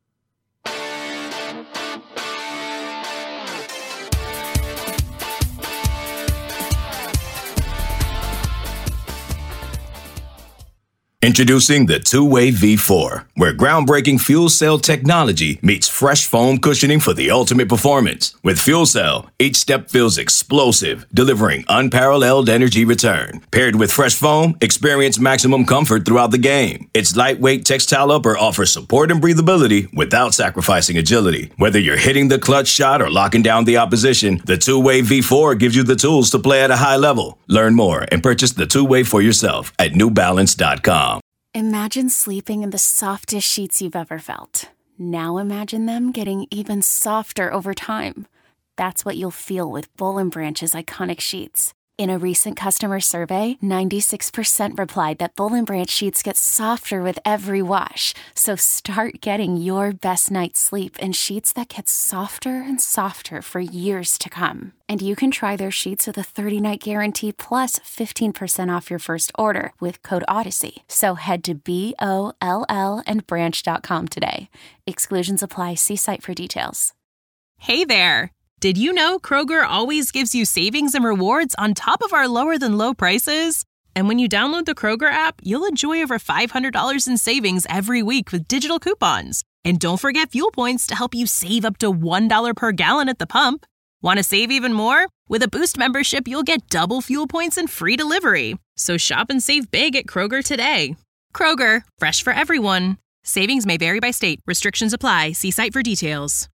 Speaker 8: Introducing the two-way V four, where groundbreaking fuel cell technology meets fresh foam cushioning for the ultimate performance. With fuel cell, each step feels explosive, delivering unparalleled energy return. Paired with fresh foam, experience maximum comfort throughout the game. Its lightweight textile upper offers support and breathability without sacrificing agility. Whether you're hitting the clutch shot or locking down the opposition, the two-way V four gives you the tools to play at a high level. Learn more and purchase the two-way for yourself at new balance dot com.
Speaker 9: Imagine sleeping in the softest sheets you've ever felt. Now imagine them getting even softer over time. That's what you'll feel with Boll and Branch's iconic sheets. In a recent customer survey, ninety-six percent replied that Boll and Branch sheets get softer with every wash. So start getting your best night's sleep in sheets that get softer and softer for years to come. And you can try their sheets with a thirty-night guarantee plus fifteen percent off your first order with code Odyssey. So head to B O L L and branch dot com today. Exclusions apply. See site for details.
Speaker 10: Hey there! Did you know Kroger always gives you savings and rewards on top of our lower-than-low prices? And when you download the Kroger app, you'll enjoy over five hundred dollars in savings every week with digital coupons. And don't forget fuel points to help you save up to one dollar per gallon at the pump. Want to save even more? With a Boost membership, you'll get double fuel points and free delivery. So shop and save big at Kroger today. Kroger, fresh for everyone. Savings may vary by state. Restrictions apply. See site for details.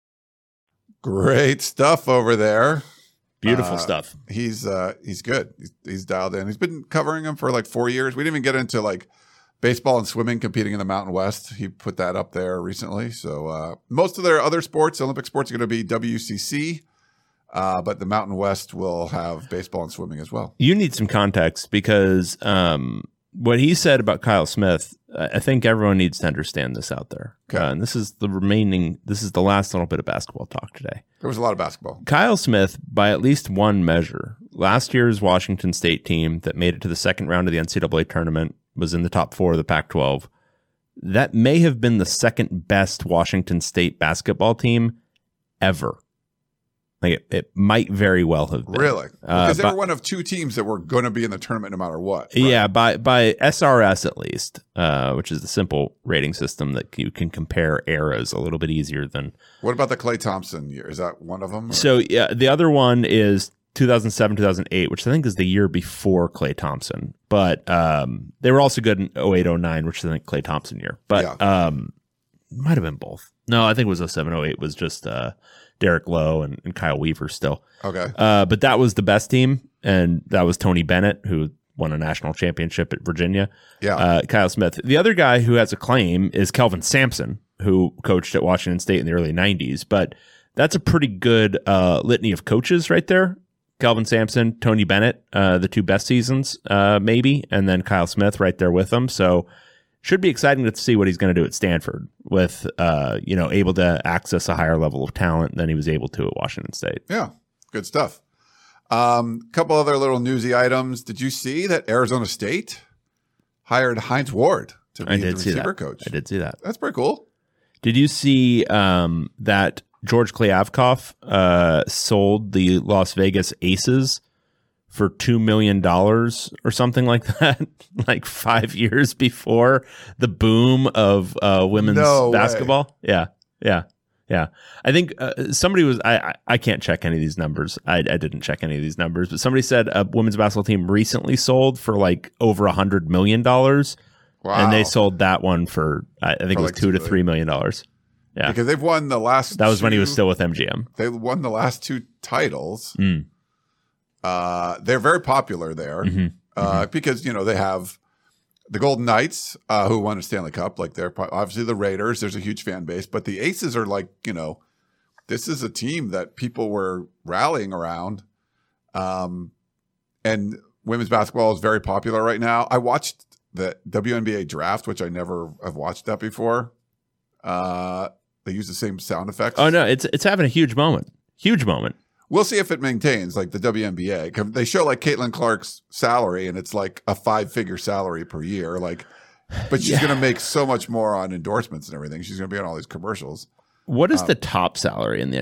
Speaker 5: Great stuff over there.
Speaker 3: Beautiful
Speaker 5: uh,
Speaker 3: stuff.
Speaker 5: He's uh, he's good. He's, he's dialed in. He's been covering him for like four years. We didn't even get into like baseball and swimming competing in the Mountain West. He put that up there recently. So uh, most of their other sports, Olympic sports, are going to be W C C. Uh, but the Mountain West will have baseball and swimming as well.
Speaker 3: You need some context because um, what he said about Kyle Smith, I think everyone needs to understand this out there.
Speaker 5: Okay.
Speaker 3: Uh, and this is the remaining, this is the last little bit of basketball talk today.
Speaker 5: There was a lot of basketball.
Speaker 3: Kyle Smith, by at least one measure, last year's Washington State team that made it to the second round of the N C double A tournament was in the top four of the Pac twelve. That may have been the second best Washington State basketball team ever. Like it, it might very well have been.
Speaker 5: Really?
Speaker 3: Uh,
Speaker 5: because they
Speaker 3: by,
Speaker 5: were one of two teams that were going to be in the tournament no matter what. Right?
Speaker 3: Yeah, by by S R S at least, uh, which is the simple rating system that you can compare eras a little bit easier than.
Speaker 5: What about the Klay Thompson year? Is that one of them? Or?
Speaker 3: So yeah, the other one is two thousand seven, two thousand eight, which I think is the year before Klay Thompson. But um, they were also good in oh eight, oh nine, which is I think Klay Thompson year. But yeah. um, might have been both. No, I think it was oh seven, oh eight was just uh, Derek Lowe and, and Kyle Weaver still.
Speaker 5: Okay.
Speaker 3: Uh, but that was the best team, and that was Tony Bennett, who won a national championship at Virginia.
Speaker 5: Yeah.
Speaker 3: Uh, Kyle Smith. The other guy who has a claim is Kelvin Sampson, who coached at Washington State in the early nineties. But that's a pretty good uh, litany of coaches right there. Kelvin Sampson, Tony Bennett, uh, the two best seasons, uh, maybe, and then Kyle Smith right there with them. So should be exciting to see what he's going to do at Stanford with, uh, you know, able to access a higher level of talent than he was able to at Washington State.
Speaker 5: Yeah, good stuff. A um, couple other little newsy items. Did you see that Arizona State hired Hines Ward to be the receiver coach?
Speaker 3: I did see that.
Speaker 5: That's pretty cool.
Speaker 3: Did you see um, that George Kliavkoff uh, sold the Las Vegas Aces for two million dollars or something like that, like five years before the boom of uh, women's
Speaker 5: no
Speaker 3: basketball?
Speaker 5: Way.
Speaker 3: Yeah, yeah, yeah. I think uh, somebody was, I, I I can't check any of these numbers. I, I didn't check any of these numbers, but somebody said a women's basketball team recently sold for like over a hundred million dollars.
Speaker 5: Wow.
Speaker 3: And they sold that one for, I think for it was like two to three million dollars. Yeah.
Speaker 5: Because they've won the last
Speaker 3: That was
Speaker 5: two,
Speaker 3: when he was still with M G M.
Speaker 5: They won the last two titles.
Speaker 3: Mm.
Speaker 5: Uh, they're very popular there
Speaker 3: Mm-hmm.
Speaker 5: uh,
Speaker 3: mm-hmm.
Speaker 5: because, you know, they have the Golden Knights uh, who won a Stanley Cup. Like they're obviously the Raiders. There's a huge fan base, but the Aces are like, you know, this is a team that people were rallying around. Um, and women's basketball is very popular right now. I watched the W N B A draft, which I never have watched that before. Uh, they use the same sound effects.
Speaker 3: Oh no, it's it's having a huge moment. Huge moment.
Speaker 5: We'll see if it maintains like the W N B A. They show like Caitlin Clark's salary, and it's like a five-figure salary per year. Like, but she's yeah. going to make so much more on endorsements and everything. She's going to be on all these commercials.
Speaker 3: What is
Speaker 5: um,
Speaker 3: the top salary in the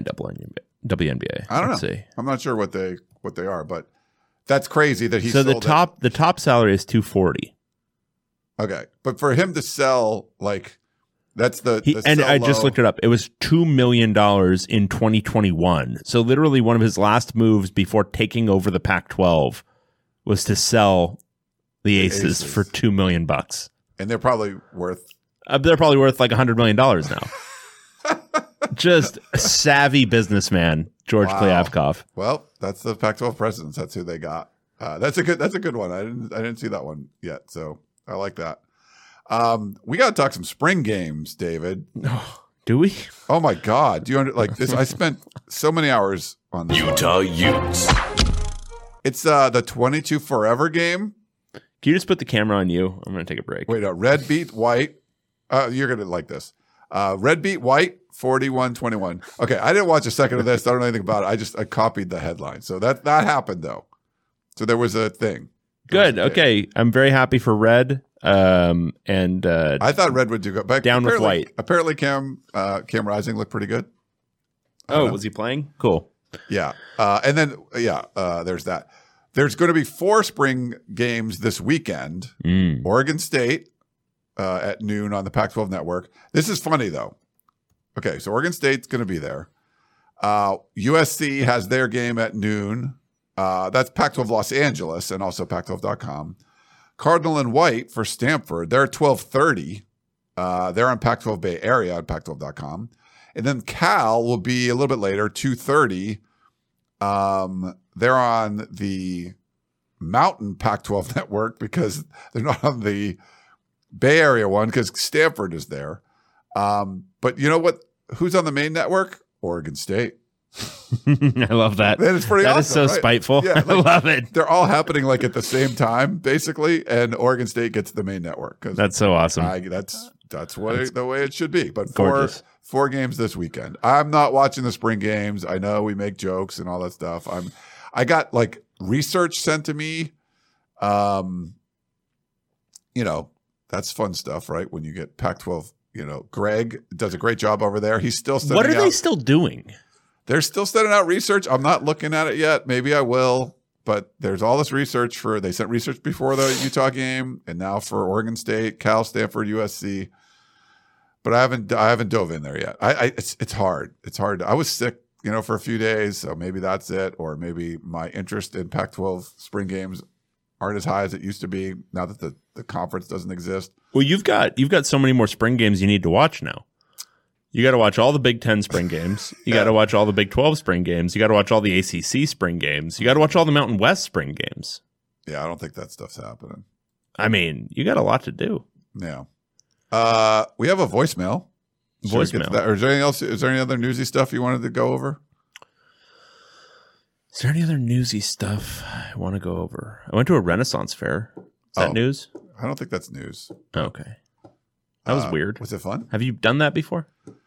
Speaker 3: W N B A?
Speaker 5: I don't
Speaker 3: Let's
Speaker 5: know.
Speaker 3: See.
Speaker 5: I'm not sure what they what they are, but that's crazy that he.
Speaker 3: So the
Speaker 5: sold
Speaker 3: top
Speaker 5: it.
Speaker 3: the top salary is two forty.
Speaker 5: Okay, but for him to sell like. That's the,
Speaker 3: he,
Speaker 5: the
Speaker 3: and I
Speaker 5: low.
Speaker 3: just looked it up. It was two million dollars in twenty twenty-one. So literally one of his last moves before taking over the Pac twelve was to sell the, the Aces, Aces for two million bucks.
Speaker 5: And they're probably worth.
Speaker 3: Uh, they're probably worth like a hundred million dollars now. Just a savvy businessman, George wow. Kliavkoff.
Speaker 5: Well, that's the Pac twelve presidents. That's who they got. Uh, that's a good. That's a good one. I didn't. I didn't see that one yet. So I like that. Um, we got to talk some spring games, David.
Speaker 3: Oh, do we?
Speaker 5: Oh my God! Do you under, like this? I spent so many hours on this
Speaker 7: Utah
Speaker 5: one.
Speaker 7: Utes.
Speaker 5: It's uh, the twenty-two Forever game.
Speaker 3: Can you just put the camera on you? I'm going to take a break.
Speaker 5: Wait, uh, red beat white. Uh, you're going to like this. Uh, red beat white, forty-one twenty-one. Okay, I didn't watch a second of this. I don't know anything about it. I just I copied the headline. So that that happened, though. So there was a thing.
Speaker 3: Good. Okay. I'm very happy for Red. Um, and uh,
Speaker 5: I thought Red would do good. But
Speaker 3: down with white.
Speaker 5: Apparently, Cam uh, Cam Rising looked pretty good.
Speaker 3: Oh, was he playing? Cool.
Speaker 5: Yeah. Uh, and then, yeah, uh, there's that. There's going to be four spring games this weekend.
Speaker 3: Mm.
Speaker 5: Oregon State uh, at noon on the Pac twelve network. This is funny, though. Okay, so Oregon State's going to be there. Uh, U S C has their game at noon. Uh, that's Pac twelve Los Angeles and also Pac twelve dot com. Cardinal and White for Stanford. They're at twelve thirty. Uh, they're on Pac twelve Bay Area on Pac twelve dot com. And then Cal will be a little bit later, two thirty. Um, they're on the Mountain Pac twelve network because they're not on the Bay Area one because Stanford is there. Um, but you know what? Who's on the main network? Oregon State.
Speaker 3: I love that.
Speaker 5: That is pretty
Speaker 3: That
Speaker 5: awesome,
Speaker 3: is so
Speaker 5: right?
Speaker 3: spiteful.
Speaker 5: Yeah,
Speaker 3: I
Speaker 5: like,
Speaker 3: love it.
Speaker 5: They're all happening like at the same time, basically, and Oregon State gets the main network.
Speaker 3: That's so awesome.
Speaker 5: I, that's that's what
Speaker 3: That's
Speaker 5: it, the way it should be. But four
Speaker 3: gorgeous.
Speaker 5: four games this weekend. I'm not watching the spring games. I know we make jokes and all that stuff. I'm I got like research sent to me. Um, you know, that's fun stuff, right? When you get Pac twelve, you know, Greg does a great job over there. He's still sending
Speaker 3: What are
Speaker 5: out,
Speaker 3: they still doing?
Speaker 5: They're still sending out research. I'm not looking at it yet. Maybe I will. But there's all this research for, they sent research before the Utah game and now for Oregon State, Cal, Stanford, U S C. But I haven't, I haven't dove in there yet. I, I it's, it's hard. It's hard. I was sick, you know, for a few days. So maybe that's it. Or maybe my interest in Pac twelve spring games aren't as high as it used to be now that the, the conference doesn't exist.
Speaker 3: Well, you've got, you've got so many more spring games you need to watch now. You got to watch all the Big Ten spring games. You
Speaker 5: Yeah.
Speaker 3: got to watch all the Big twelve spring games. You got to watch all the A C C spring games. You got to watch all the Mountain West spring games.
Speaker 5: Yeah, I don't think that stuff's happening.
Speaker 3: I mean, you got a lot to do.
Speaker 5: Yeah. Uh, we have a voicemail. Should we get to
Speaker 3: Voicemail.
Speaker 5: that? Or is there anything else? Is there any other newsy stuff you wanted to go over?
Speaker 3: Is there any other newsy stuff I want to go over? I went to a Renaissance fair. Is that
Speaker 5: Oh.
Speaker 3: news?
Speaker 5: I don't think that's news.
Speaker 3: Okay. That was
Speaker 5: Uh,
Speaker 3: weird.
Speaker 5: Was it fun?
Speaker 3: Have you done that before?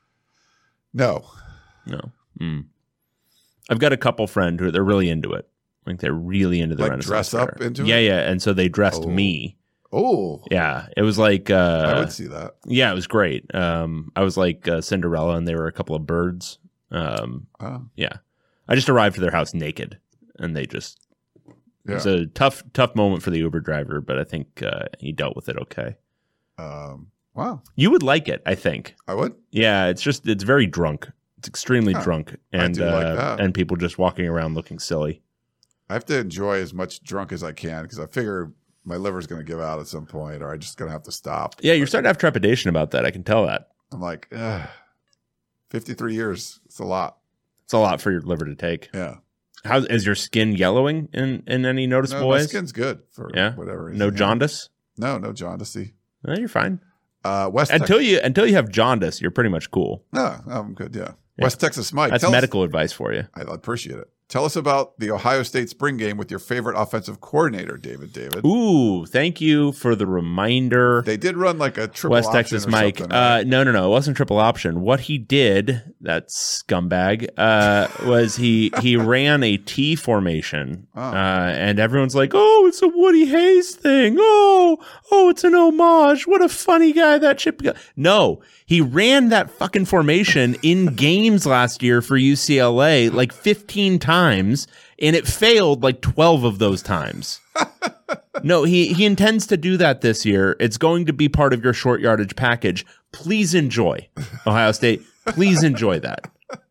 Speaker 5: No.
Speaker 3: No. Mm. I've got a couple friend who they're really into it. Like they're really into the
Speaker 5: Like
Speaker 3: Renaissance
Speaker 5: dress
Speaker 3: fair.
Speaker 5: up into
Speaker 3: yeah,
Speaker 5: it?
Speaker 3: Yeah, And so they dressed
Speaker 5: Oh.
Speaker 3: me.
Speaker 5: Oh.
Speaker 3: Yeah. It was like uh
Speaker 5: I would see that.
Speaker 3: yeah, it was great. Um I was like uh, Cinderella and they were a couple of birds. Um
Speaker 5: Oh.
Speaker 3: yeah. I just arrived to their house naked and they just it was
Speaker 5: Yeah.
Speaker 3: a tough tough moment for the Uber driver, but I think uh, he dealt with it okay.
Speaker 5: Um, wow.
Speaker 3: You would like it, I think.
Speaker 5: I would.
Speaker 3: Yeah, it's just it's very drunk. It's extremely
Speaker 5: Huh.
Speaker 3: drunk,
Speaker 5: I
Speaker 3: and
Speaker 5: do like
Speaker 3: uh,
Speaker 5: that.
Speaker 3: and people just walking around looking silly.
Speaker 5: I have to enjoy as much drunk as I can because I figure my liver's going to give out at some point or I'm just going to have to stop.
Speaker 3: Yeah, you're starting to have trepidation about that. I can tell that.
Speaker 5: I'm like, ugh, fifty-three years. It's a lot.
Speaker 3: It's a lot for your liver to take.
Speaker 5: Yeah.
Speaker 3: How is your skin yellowing in, in any
Speaker 5: No,
Speaker 3: noticeable
Speaker 5: my
Speaker 3: ways?
Speaker 5: skin's good for
Speaker 3: Yeah?
Speaker 5: whatever reason.
Speaker 3: No
Speaker 5: Yeah.
Speaker 3: jaundice?
Speaker 5: No, no jaundicey.
Speaker 3: No, you're fine.
Speaker 5: Uh, West
Speaker 3: Until you until you have jaundice, you're pretty much cool.
Speaker 5: No, I'm good. Yeah.
Speaker 3: Yeah.
Speaker 5: West Texas Mike.
Speaker 3: That's
Speaker 5: tell us-
Speaker 3: medical advice for you.
Speaker 5: I appreciate it. Tell us about the Ohio State spring game with your favorite offensive coordinator, David. David.
Speaker 3: Ooh, thank you for the reminder.
Speaker 5: They did run like a triple
Speaker 3: West
Speaker 5: option
Speaker 3: Texas
Speaker 5: or
Speaker 3: Mike.
Speaker 5: something, right?
Speaker 3: Uh, no, no, no. It wasn't triple option. What he did, that scumbag, uh, was he he ran a T formation,
Speaker 5: Oh.
Speaker 3: uh, and everyone's like, "Oh, it's a Woody Hayes thing. Oh, oh, it's an homage. What a funny guy that Chip." Got. No, he ran that fucking formation in games last year for U C L A like fifteen times, and it failed like twelve of those times. No, he, he intends to do that this year. It's going to be part of your short yardage package. Please enjoy, Ohio State. Please enjoy that.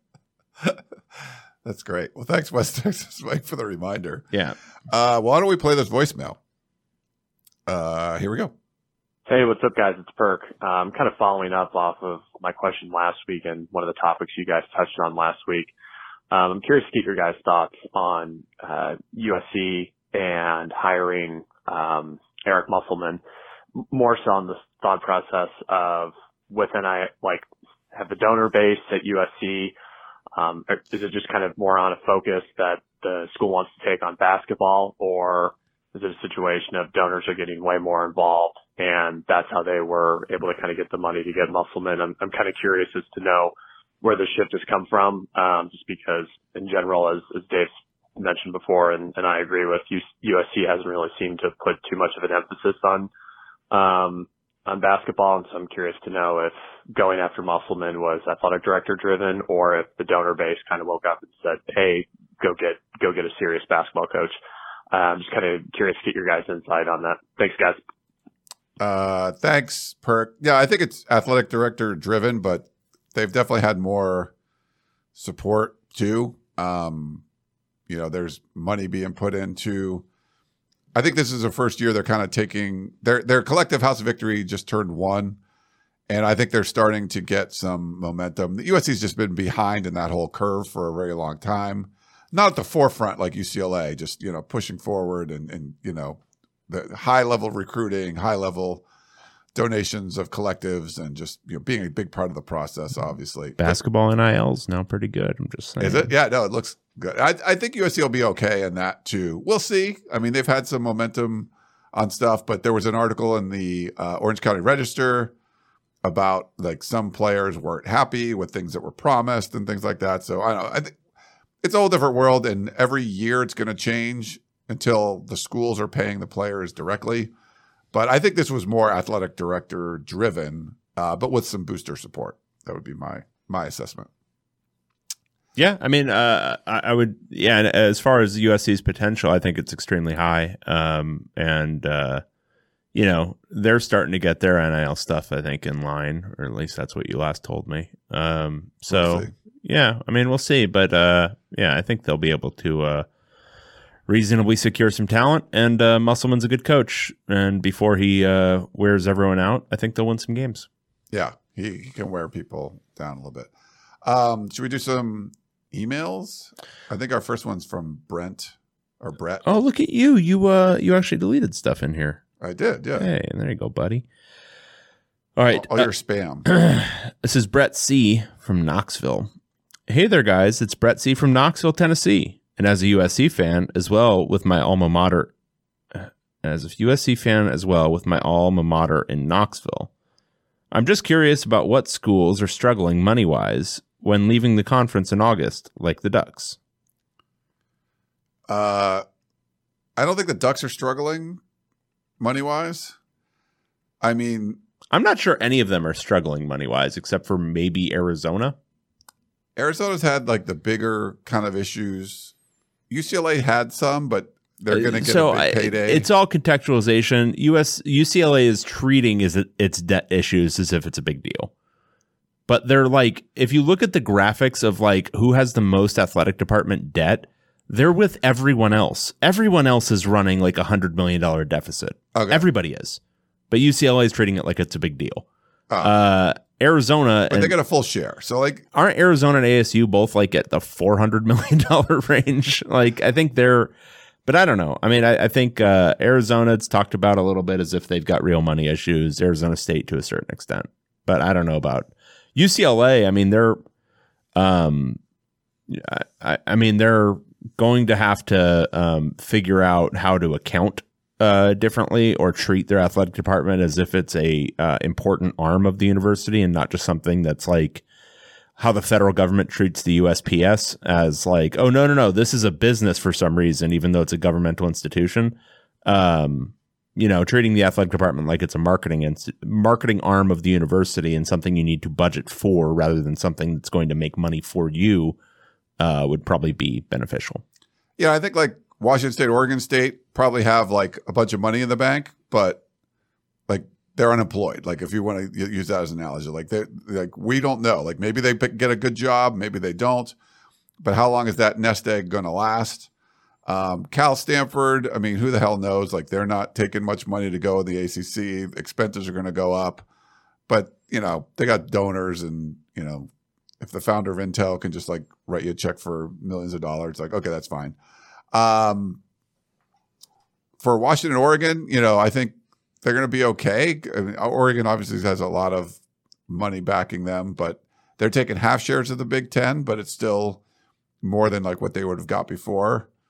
Speaker 5: That's great. Well, thanks, West Texas Mike, for the reminder.
Speaker 3: Yeah.
Speaker 5: Uh, why don't we play this voicemail? Uh, here we go.
Speaker 11: Hey, what's up, guys? It's Perk. I'm kind of following up off of my question last week and one of the topics you guys touched on last week. Um, I'm curious to get your guys' thoughts on uh, U S C and hiring um, Eric Musselman, m- more so on the thought process of within I like have the donor base at U S C. Um, or is it just kind of more on a focus that the school wants to take on basketball, or is it a situation of donors are getting way more involved and that's how they were able to kind of get the money to get Musselman? I'm, I'm kind of curious as to know where the shift has come from, um, just because in general, as, as Dave mentioned before, and, and I agree with, U S C hasn't really seemed to put too much of an emphasis on, um, on basketball. And so I'm curious to know if going after Musselman was athletic director driven, or if the donor base kind of woke up and said, hey, go get, go get a serious basketball coach. Uh, I'm just kind of curious to get your guys' insight on that. Thanks, guys.
Speaker 5: Uh, thanks, Perk. Yeah, I think it's athletic director driven, but they've definitely had more support too. Um, you know, there's money being put into, I think this is the first year they're kind of taking their, their collective House of Victory just turned one. And I think they're starting to get some momentum. The U S C's just been behind in that whole curve for a very long time. Not at the forefront like U C L A, just, you know, pushing forward and, and you know, the high level recruiting, high level donations of collectives, and just, you know, being a big part of the process, obviously.
Speaker 3: Basketball N I L's now pretty good. I'm just saying.
Speaker 5: Is it? Yeah, no, it looks good. I, I think U S C will be okay in that too. We'll see. I mean, they've had some momentum on stuff, but there was an article in the uh, Orange County Register about like some players weren't happy with things that were promised and things like that. So I don't know. I think it's a whole different world, and every year it's going to change until the schools are paying the players directly. But I think this was more athletic director driven, uh, but with some booster support. That would be my my assessment.
Speaker 3: Yeah, I mean, uh, I, I would. Yeah, and as far as U S C's potential, I think it's extremely high. Um, and uh, you know, they're starting to get their N I L stuff, I think, in line, or at least that's what you last told me. Um, so
Speaker 5: We'll see.
Speaker 3: yeah, I mean, we'll see, but uh, yeah, I think they'll be able to uh, reasonably secure some talent. And uh, Musselman's a good coach, and before he uh, wears everyone out, I think they'll win some games.
Speaker 5: Yeah, he, he can wear people down a little bit. Um, should we do some emails? I think our first one's from Brent or Brett.
Speaker 3: Oh, look at you! You uh, you actually deleted stuff in here.
Speaker 5: I did, yeah.
Speaker 3: Hey, there you go, buddy. All right,
Speaker 5: all, all
Speaker 3: uh,
Speaker 5: your spam.
Speaker 3: This is Brett C. from Knoxville. Hey there, guys! It's Brett C. from Knoxville, Tennessee, and as a U S C fan as well with my alma mater, as a U S C fan as well with my alma mater in Knoxville. I'm just curious about what schools are struggling money-wise when leaving the conference in August, like the Ducks.
Speaker 5: Uh, I don't think the Ducks are struggling money-wise. I mean,
Speaker 3: I'm not sure any of them are struggling money-wise, except for maybe Arizona.
Speaker 5: Arizona's had like the bigger kind of issues. U C L A had some, but they're going to get
Speaker 3: so
Speaker 5: a big payday.
Speaker 3: I, it's all contextualization. U S U C L A is treating is its debt issues as if it's a big deal. But they're like, if you look at the graphics of like who has the most athletic department debt, they're with everyone else. Everyone else is running like a hundred million dollar deficit.
Speaker 5: Okay.
Speaker 3: Everybody is, but U C L A is treating it like it's a big deal.
Speaker 5: Oh.
Speaker 3: Uh, Arizona,
Speaker 5: but
Speaker 3: and,
Speaker 5: they got a full share. So like,
Speaker 3: aren't Arizona and A S U both like at the four hundred million dollar range? Like, I think they're, but I don't know. I mean, I, I think uh, Arizona, it's talked about a little bit as if they've got real money issues. Arizona State to a certain extent, but I don't know about U C L A. I mean, they're, um, I, I mean, they're going to have to um, figure out how to account uh, differently or treat their athletic department as if it's a uh, important arm of the university and not just something that's like how the federal government treats the U S P S as like, oh, no, no, no, this is a business for some reason, even though it's a governmental institution. Um, you know, treating the athletic department like it's a marketing inst- marketing arm of the university and something you need to budget for rather than something that's going to make money for you uh, would probably be beneficial.
Speaker 5: yeah, I think like Washington State, Oregon State probably have like a bunch of money in the bank, but like they're unemployed. Like if you want to use that as an analogy, like they like we don't know. Like maybe they pick, get a good job, maybe they don't. But how long is that nest egg going to last? Um, Cal, Stanford, I mean, who the hell knows? Like they're not taking much money to go in the A C C. Expenses are going to go up, but you know they got donors, and you know if the founder of Intel can just like write you a check for millions of dollars, like okay, that's fine. Um, for Washington, Oregon, you know, I think they're going to be okay. I mean, Oregon obviously has a lot of money backing them, but they're taking half shares of the Big Ten, but it's still more than like what they would have got before.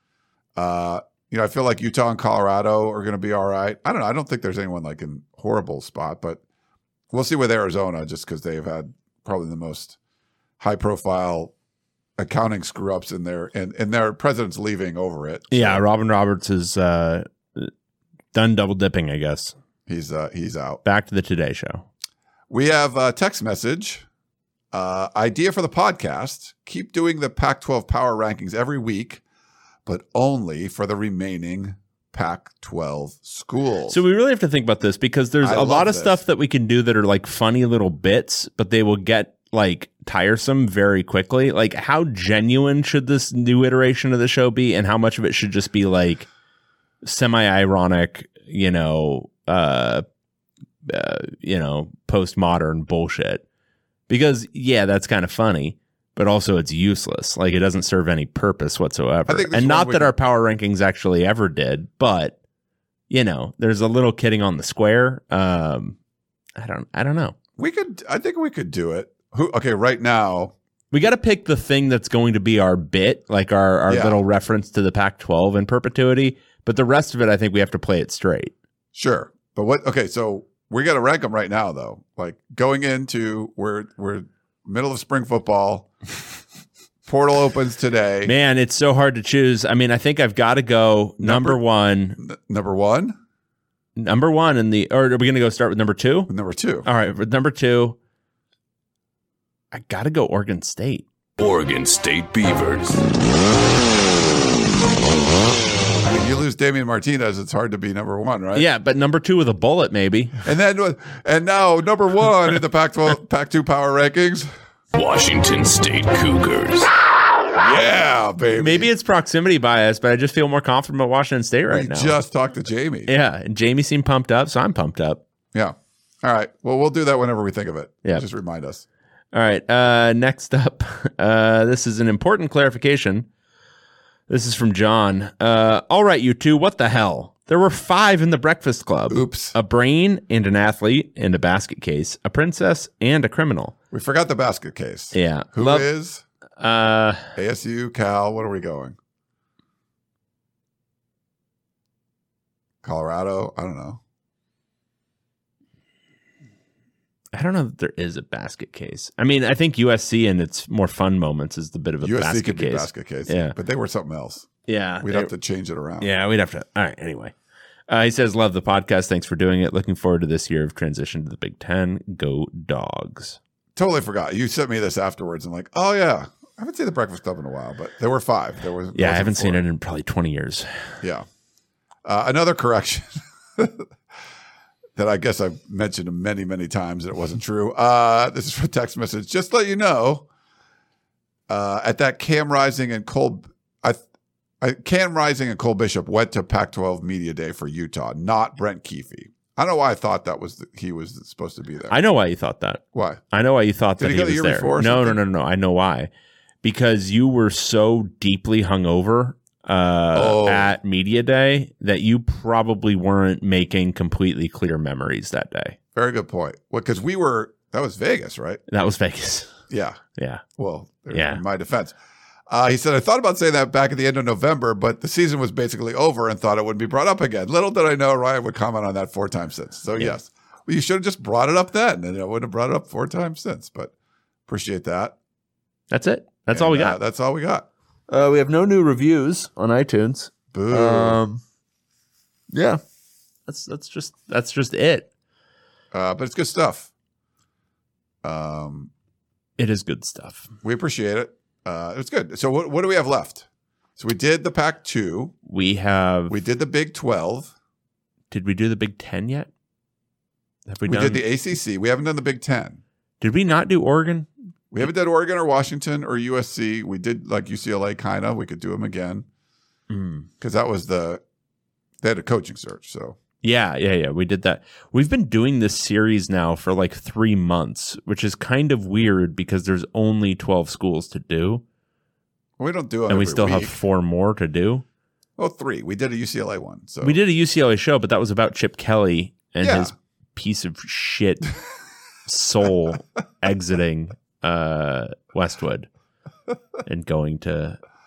Speaker 5: Uh, you know, I feel like Utah and Colorado are going to be all right. I don't know. I don't think there's anyone like in horrible spot, but we'll see with Arizona just because they've had probably the most high profile accounting screw ups in there, and, and their president's leaving over it. So
Speaker 3: Yeah, Robin Roberts is uh, done double dipping, I guess.
Speaker 5: he's uh, he's out.
Speaker 3: Back to the Today Show.
Speaker 5: We have a text message. Uh, idea for the podcast. Keep doing the Pac twelve power rankings every week, but only for the remaining Pac twelve schools.
Speaker 3: So we really have to think about this because there's
Speaker 5: I
Speaker 3: a
Speaker 5: love
Speaker 3: lot of
Speaker 5: this.
Speaker 3: stuff that we can do that are like funny little bits, but they will get like tiresome very quickly. Like, how genuine should this new iteration of the show be, and how much of it should just be like semi-ironic, you know, uh, uh you know, postmodern bullshit? Because yeah, that's kind of funny, but also it's useless. Like, it doesn't serve any purpose whatsoever.
Speaker 5: I think this
Speaker 3: And
Speaker 5: is
Speaker 3: not
Speaker 5: one we
Speaker 3: that
Speaker 5: can-
Speaker 3: our power rankings actually ever did, but you know, there's a little kidding on the square. Um, I don't, I don't know.
Speaker 5: we could. I think we could do it. Who? Okay, right now.
Speaker 3: We got to pick the thing that's going to be our bit, like our, our
Speaker 5: Yeah.
Speaker 3: little reference to the Pac twelve in perpetuity. But the rest of it, I think we have to play it straight.
Speaker 5: Sure, but what? Okay, so we got to rank them right now, though. Like going into we're we're middle of spring football. Portal opens today.
Speaker 3: Man, it's so hard to choose. I mean, I think I've got to go number,
Speaker 5: Number-
Speaker 3: one.
Speaker 5: N- number one,
Speaker 3: Number one in the, or are we going to go start with number two?
Speaker 5: number two.
Speaker 3: All right, with number two, I got to go Oregon State.
Speaker 7: Oregon State Beavers.
Speaker 5: I mean, you lose Damian Martinez, it's hard to be number one, right?
Speaker 3: Yeah, but number two with a bullet, maybe.
Speaker 5: And then, and now number one in the Pac twelve, Pac two power rankings.
Speaker 7: Washington State Cougars.
Speaker 5: Yeah, baby.
Speaker 3: Maybe it's proximity bias, but I just feel more confident about Washington State right
Speaker 5: we
Speaker 3: now.
Speaker 5: just talked to Jamie.
Speaker 3: Yeah, and Jamie seemed pumped up, so I'm pumped up.
Speaker 5: Yeah. All right. Well, we'll do that whenever we think of it.
Speaker 3: Yeah.
Speaker 5: Just remind us.
Speaker 3: All right. Uh, next up, uh, this is an important clarification. This is from John. Uh, all right, you two, what the hell? There were five in the Breakfast Club.
Speaker 5: Oops.
Speaker 3: A brain and an athlete and a basket case, a princess and a criminal.
Speaker 5: We forgot the basket case.
Speaker 3: Yeah.
Speaker 5: Who
Speaker 3: Love-
Speaker 5: is
Speaker 3: Uh,
Speaker 5: A S U, Cal? What are we going? Colorado? I don't know.
Speaker 3: I don't know that there is a basket case. I mean, I think U S C in its more fun moments is the bit of a
Speaker 5: U S C
Speaker 3: basket
Speaker 5: could
Speaker 3: case.
Speaker 5: be basket case.
Speaker 3: Yeah.
Speaker 5: But they were something else.
Speaker 3: Yeah.
Speaker 5: We'd
Speaker 3: they-
Speaker 5: have to change it around.
Speaker 3: Yeah, we'd have to. All right. Anyway, uh, he says, "Love the podcast. Thanks for doing it. Looking forward to this year of transition to the Big Ten. Go Dogs."
Speaker 5: Totally forgot. You sent me this afterwards. I'm like, oh, yeah. I haven't seen the Breakfast Club in a while, but there were five. There was
Speaker 3: Yeah, I haven't seen it in probably twenty years.
Speaker 5: Yeah. Uh, another correction that I guess I've mentioned many, many times that it wasn't true. Uh, this is for text message. Just to let you know, uh, at that Cam Rising and Cole, I, I, Cam Rising and Cole Bishop went to Pac twelve Media Day for Utah, not Brent Keefe. I don't know why I thought that was the, he was supposed to be there.
Speaker 3: I know why you thought that.
Speaker 5: Why?
Speaker 3: I know why you thought
Speaker 5: Did
Speaker 3: that
Speaker 5: he
Speaker 3: he,
Speaker 5: go the
Speaker 3: was
Speaker 5: year
Speaker 3: there.
Speaker 5: before or
Speaker 3: No, no,
Speaker 5: something?
Speaker 3: no, no. I know why. Because you were so deeply hungover uh,
Speaker 5: Oh.
Speaker 3: at Media Day that you probably weren't making completely clear memories that day.
Speaker 5: Very good point. Well, because we were, that was Vegas, right?
Speaker 3: That was Vegas.
Speaker 5: Yeah.
Speaker 3: Yeah.
Speaker 5: Well,
Speaker 3: Yeah.
Speaker 5: in my defense. Uh, he said, I thought about saying that back at the end of November, but the season was basically over and thought it wouldn't be brought up again. Little did I know Ryan would comment on that four times since. So,
Speaker 3: Yeah.
Speaker 5: yes. Well, you should have just brought it up then, and I wouldn't have brought it up four times since, but appreciate that.
Speaker 3: That's it. That's
Speaker 5: And,
Speaker 3: all we
Speaker 5: uh,
Speaker 3: got.
Speaker 5: that's all we got.
Speaker 3: Uh, we have no new reviews on iTunes.
Speaker 5: Boo.
Speaker 3: Um, yeah, that's that's just that's just it.
Speaker 5: Uh, but it's good stuff. Um,
Speaker 3: It is good stuff.
Speaker 5: we appreciate it. Uh, it's good. So, what, what do we have left? So, we did the Pac two.
Speaker 3: We have.
Speaker 5: We did the Big twelve.
Speaker 3: Did we do the Big Ten yet? Have we,
Speaker 5: We
Speaker 3: done?
Speaker 5: did the A C C. We haven't done the Big ten.
Speaker 3: Did we not do Oregon?
Speaker 5: We haven't done Oregon or Washington or U S C. We did like U C L A, kind of. We could do them again
Speaker 3: Mm.
Speaker 5: because that was the they had a coaching search. So
Speaker 3: Yeah, yeah, yeah. We did that. We've been doing this series now for like three months, which is kind of weird because there's only twelve schools to do,
Speaker 5: we don't do it,
Speaker 3: and we
Speaker 5: every
Speaker 3: still
Speaker 5: week.
Speaker 3: have four more to do.
Speaker 5: Oh, three. We did a U C L A one. So
Speaker 3: We did a U C L A show, but that was about Chip Kelly and
Speaker 5: Yeah.
Speaker 3: his piece of shit soul exiting uh, Westwood and going to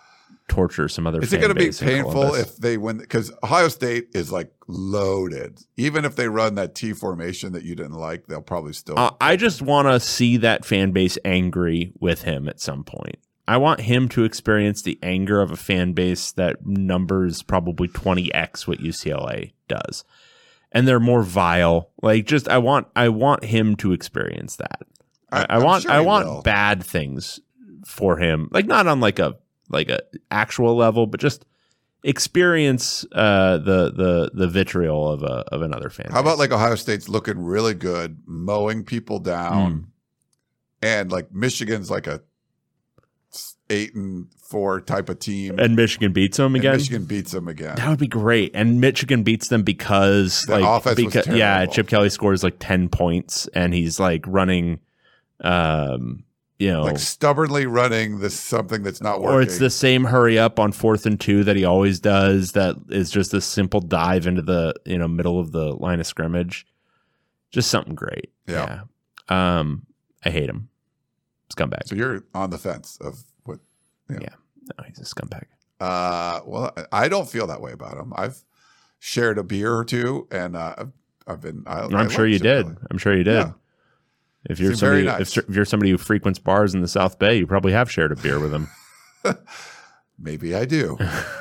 Speaker 3: torture some other.
Speaker 5: Is
Speaker 3: fan
Speaker 5: it going to be
Speaker 3: base in
Speaker 5: painful
Speaker 3: Columbus.
Speaker 5: if they win? Because Ohio State is like loaded. Even if they run that T formation that you didn't like, they'll probably still.
Speaker 3: Uh, I just want to see that fan base angry with him at some point. I want him to experience the anger of a fan base that numbers probably twenty x what U C L A does. And they're more vile. Like just I want I want him to experience that. I, I want
Speaker 5: sure
Speaker 3: I
Speaker 5: he
Speaker 3: want
Speaker 5: will.
Speaker 3: bad things for him. Like not on like a like a actual level, but just experience uh, the the the vitriol of a of another fan.
Speaker 5: How
Speaker 3: base.
Speaker 5: about like Ohio State's looking really good, mowing people down,
Speaker 3: Mm.
Speaker 5: and like Michigan's like a eight and four type of team,
Speaker 3: and Michigan beats them
Speaker 5: and
Speaker 3: again?
Speaker 5: Michigan beats them again.
Speaker 3: That would be great. And Michigan beats them because
Speaker 5: The
Speaker 3: like
Speaker 5: offense was
Speaker 3: because, yeah,
Speaker 5: terrible.
Speaker 3: Chip Kelly scores like ten points and he's like running um you know
Speaker 5: Like stubbornly running this something that's not working.
Speaker 3: or it's the same hurry up on fourth and two that he always does that is just a simple dive into the you know middle of the line of scrimmage. Just something great.
Speaker 5: Yeah.
Speaker 3: Yeah. Um I hate him. Scumbag.
Speaker 5: So you're on the fence of what? You know.
Speaker 3: Yeah. No, he's a scumbag.
Speaker 5: Uh, well, I don't feel that way about him. I've shared a beer or two, and uh, I've, I've been. I,
Speaker 3: I'm
Speaker 5: I
Speaker 3: sure
Speaker 5: like
Speaker 3: you
Speaker 5: Chip
Speaker 3: did.
Speaker 5: Kelly.
Speaker 3: I'm sure you did.
Speaker 5: Yeah.
Speaker 3: If you're
Speaker 5: Seemed very
Speaker 3: somebody,
Speaker 5: nice.
Speaker 3: if, if you're somebody who frequents bars in the South Bay, you probably have shared a beer with him.
Speaker 5: Maybe I do.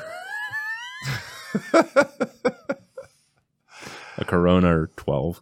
Speaker 3: A Corona or twelve.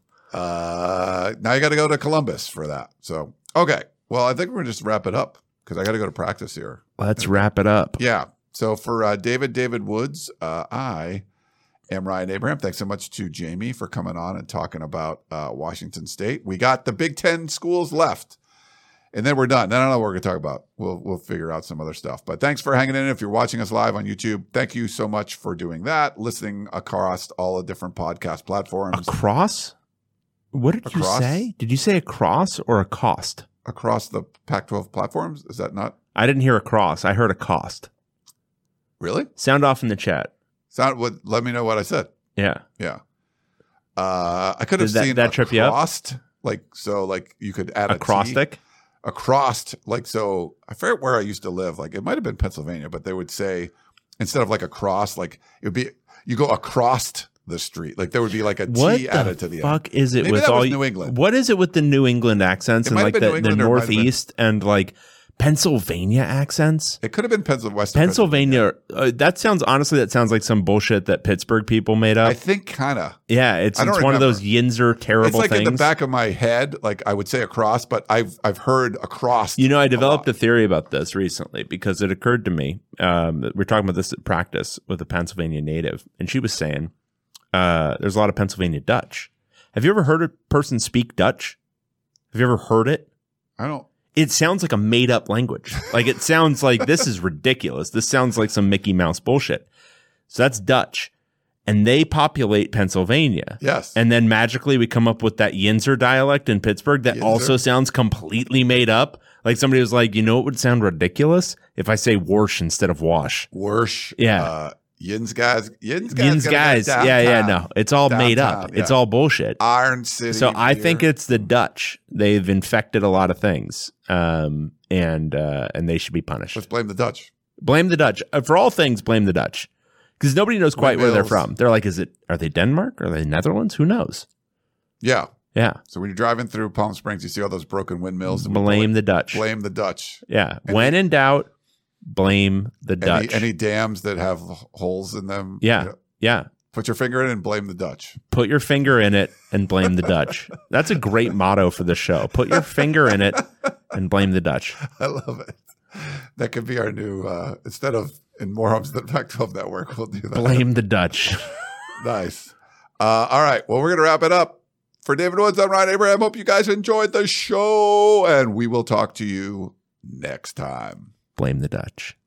Speaker 5: Uh, now you got to go to Columbus for that. So okay, well, I think we're gonna just wrap it up because I got to go to practice here.
Speaker 3: Let's wrap it up.
Speaker 5: Yeah. So for uh, David David Woods, uh, I am Ryan Abraham. Thanks so much to Jamie for coming on and talking about uh, Washington State. We got the Big Ten schools left, and then we're done. Then I don't know what we're going to talk about. We'll we'll figure out some other stuff. But thanks for hanging in. If you're watching us live on YouTube, thank you so much for doing that. Listening across all the different podcast platforms.
Speaker 3: Across? What did
Speaker 5: Across?
Speaker 3: you say? Did you say across or a cost?
Speaker 5: Across the Pac twelve platforms? Is that not
Speaker 3: I didn't hear across. I heard a cost.
Speaker 5: really?
Speaker 3: Sound off in the chat.
Speaker 5: Sound what? Let me know what I said.
Speaker 3: Yeah.
Speaker 5: Yeah. Uh, I could have
Speaker 3: Did that-
Speaker 5: seen
Speaker 3: that trip you up?
Speaker 5: across, like so, like you could add a T.
Speaker 3: Acrostic?
Speaker 5: Across, like so. I forget where I used to live. Like it might have been Pennsylvania, but they would say instead of like across, like it would be you go across the street. Like there would be like a T
Speaker 3: What the
Speaker 5: added to the
Speaker 3: fuck
Speaker 5: end.
Speaker 3: is it
Speaker 5: Maybe
Speaker 3: with
Speaker 5: that
Speaker 3: all
Speaker 5: was
Speaker 3: you-
Speaker 5: New England.
Speaker 3: What is it with the New England accents
Speaker 5: It
Speaker 3: and
Speaker 5: might have
Speaker 3: like
Speaker 5: been
Speaker 3: the,
Speaker 5: New
Speaker 3: the
Speaker 5: England or it might have been-
Speaker 3: Northeast and like Pennsylvania accents?
Speaker 5: It could have been Pennsylvania. Western
Speaker 3: Pennsylvania. Uh, that sounds honestly. That sounds like some bullshit that Pittsburgh people made up.
Speaker 5: I think kind of.
Speaker 3: yeah, it's,
Speaker 5: I don't
Speaker 3: it's one of those
Speaker 5: remember.
Speaker 3: Yinzer terrible
Speaker 5: It's like
Speaker 3: things.
Speaker 5: in the back of my head. Like I would say across, but I've I've heard across.
Speaker 3: You know, I developed
Speaker 5: a
Speaker 3: a theory about this recently because it occurred to me. Um, we we're talking about this at practice with a Pennsylvania native, and she was saying uh, there's a lot of Pennsylvania Dutch. Have you ever heard a person speak Dutch? Have you ever heard it?
Speaker 5: I don't.
Speaker 3: It sounds like a made up language. Like it sounds like this is ridiculous. This sounds like some Mickey Mouse bullshit. So that's Dutch. And they populate Pennsylvania.
Speaker 5: Yes.
Speaker 3: And then magically we come up with that Yinzer dialect in Pittsburgh that
Speaker 5: Yinzer.
Speaker 3: also sounds completely made up. Like somebody was like, you know, it would sound ridiculous if I say warsh instead of wash.
Speaker 5: Warsh.
Speaker 3: Yeah.
Speaker 5: Uh, Yin's guys. Yin's guys.
Speaker 3: Yin's
Speaker 5: gotta
Speaker 3: guys.
Speaker 5: go
Speaker 3: Yeah, yeah,
Speaker 5: downtown.
Speaker 3: no. It's all made up.
Speaker 5: Downtown,
Speaker 3: It's
Speaker 5: yeah.
Speaker 3: all bullshit.
Speaker 5: Iron City.
Speaker 3: So I
Speaker 5: beer.
Speaker 3: think it's the Dutch. They've infected a lot of things. Um, and uh, and they should be punished.
Speaker 5: Let's blame the Dutch.
Speaker 3: Blame the Dutch. Uh, for all things, blame the Dutch. Because nobody knows quite where they're
Speaker 5: Windmills.
Speaker 3: from. They're like, is it, are they Denmark? Are they Netherlands? Who knows?
Speaker 5: Yeah.
Speaker 3: Yeah.
Speaker 5: So when you're driving through Palm Springs, you see all those broken windmills. And we
Speaker 3: Blame
Speaker 5: call
Speaker 3: the
Speaker 5: it-
Speaker 3: Dutch.
Speaker 5: Blame the Dutch.
Speaker 3: Yeah. When in doubt, blame the
Speaker 5: Any,
Speaker 3: Dutch.
Speaker 5: any dams that have holes in them.
Speaker 3: yeah.
Speaker 5: you know,
Speaker 3: Yeah.
Speaker 5: put your finger in and blame the Dutch.
Speaker 3: Put your finger in it and blame the Dutch. That's a great motto for the show. Put your finger in it and blame the Dutch.
Speaker 5: I love it. That could be our new, uh, instead of in More Homes Than Pac twelve Network, we'll do that.
Speaker 3: Blame the Dutch.
Speaker 5: Nice. Uh, all right. Well, we're going to wrap it up. For David Woods, I'm Ryan Abraham. Hope you guys enjoyed the show, and we will talk to you next time.
Speaker 3: Blame the Dutch.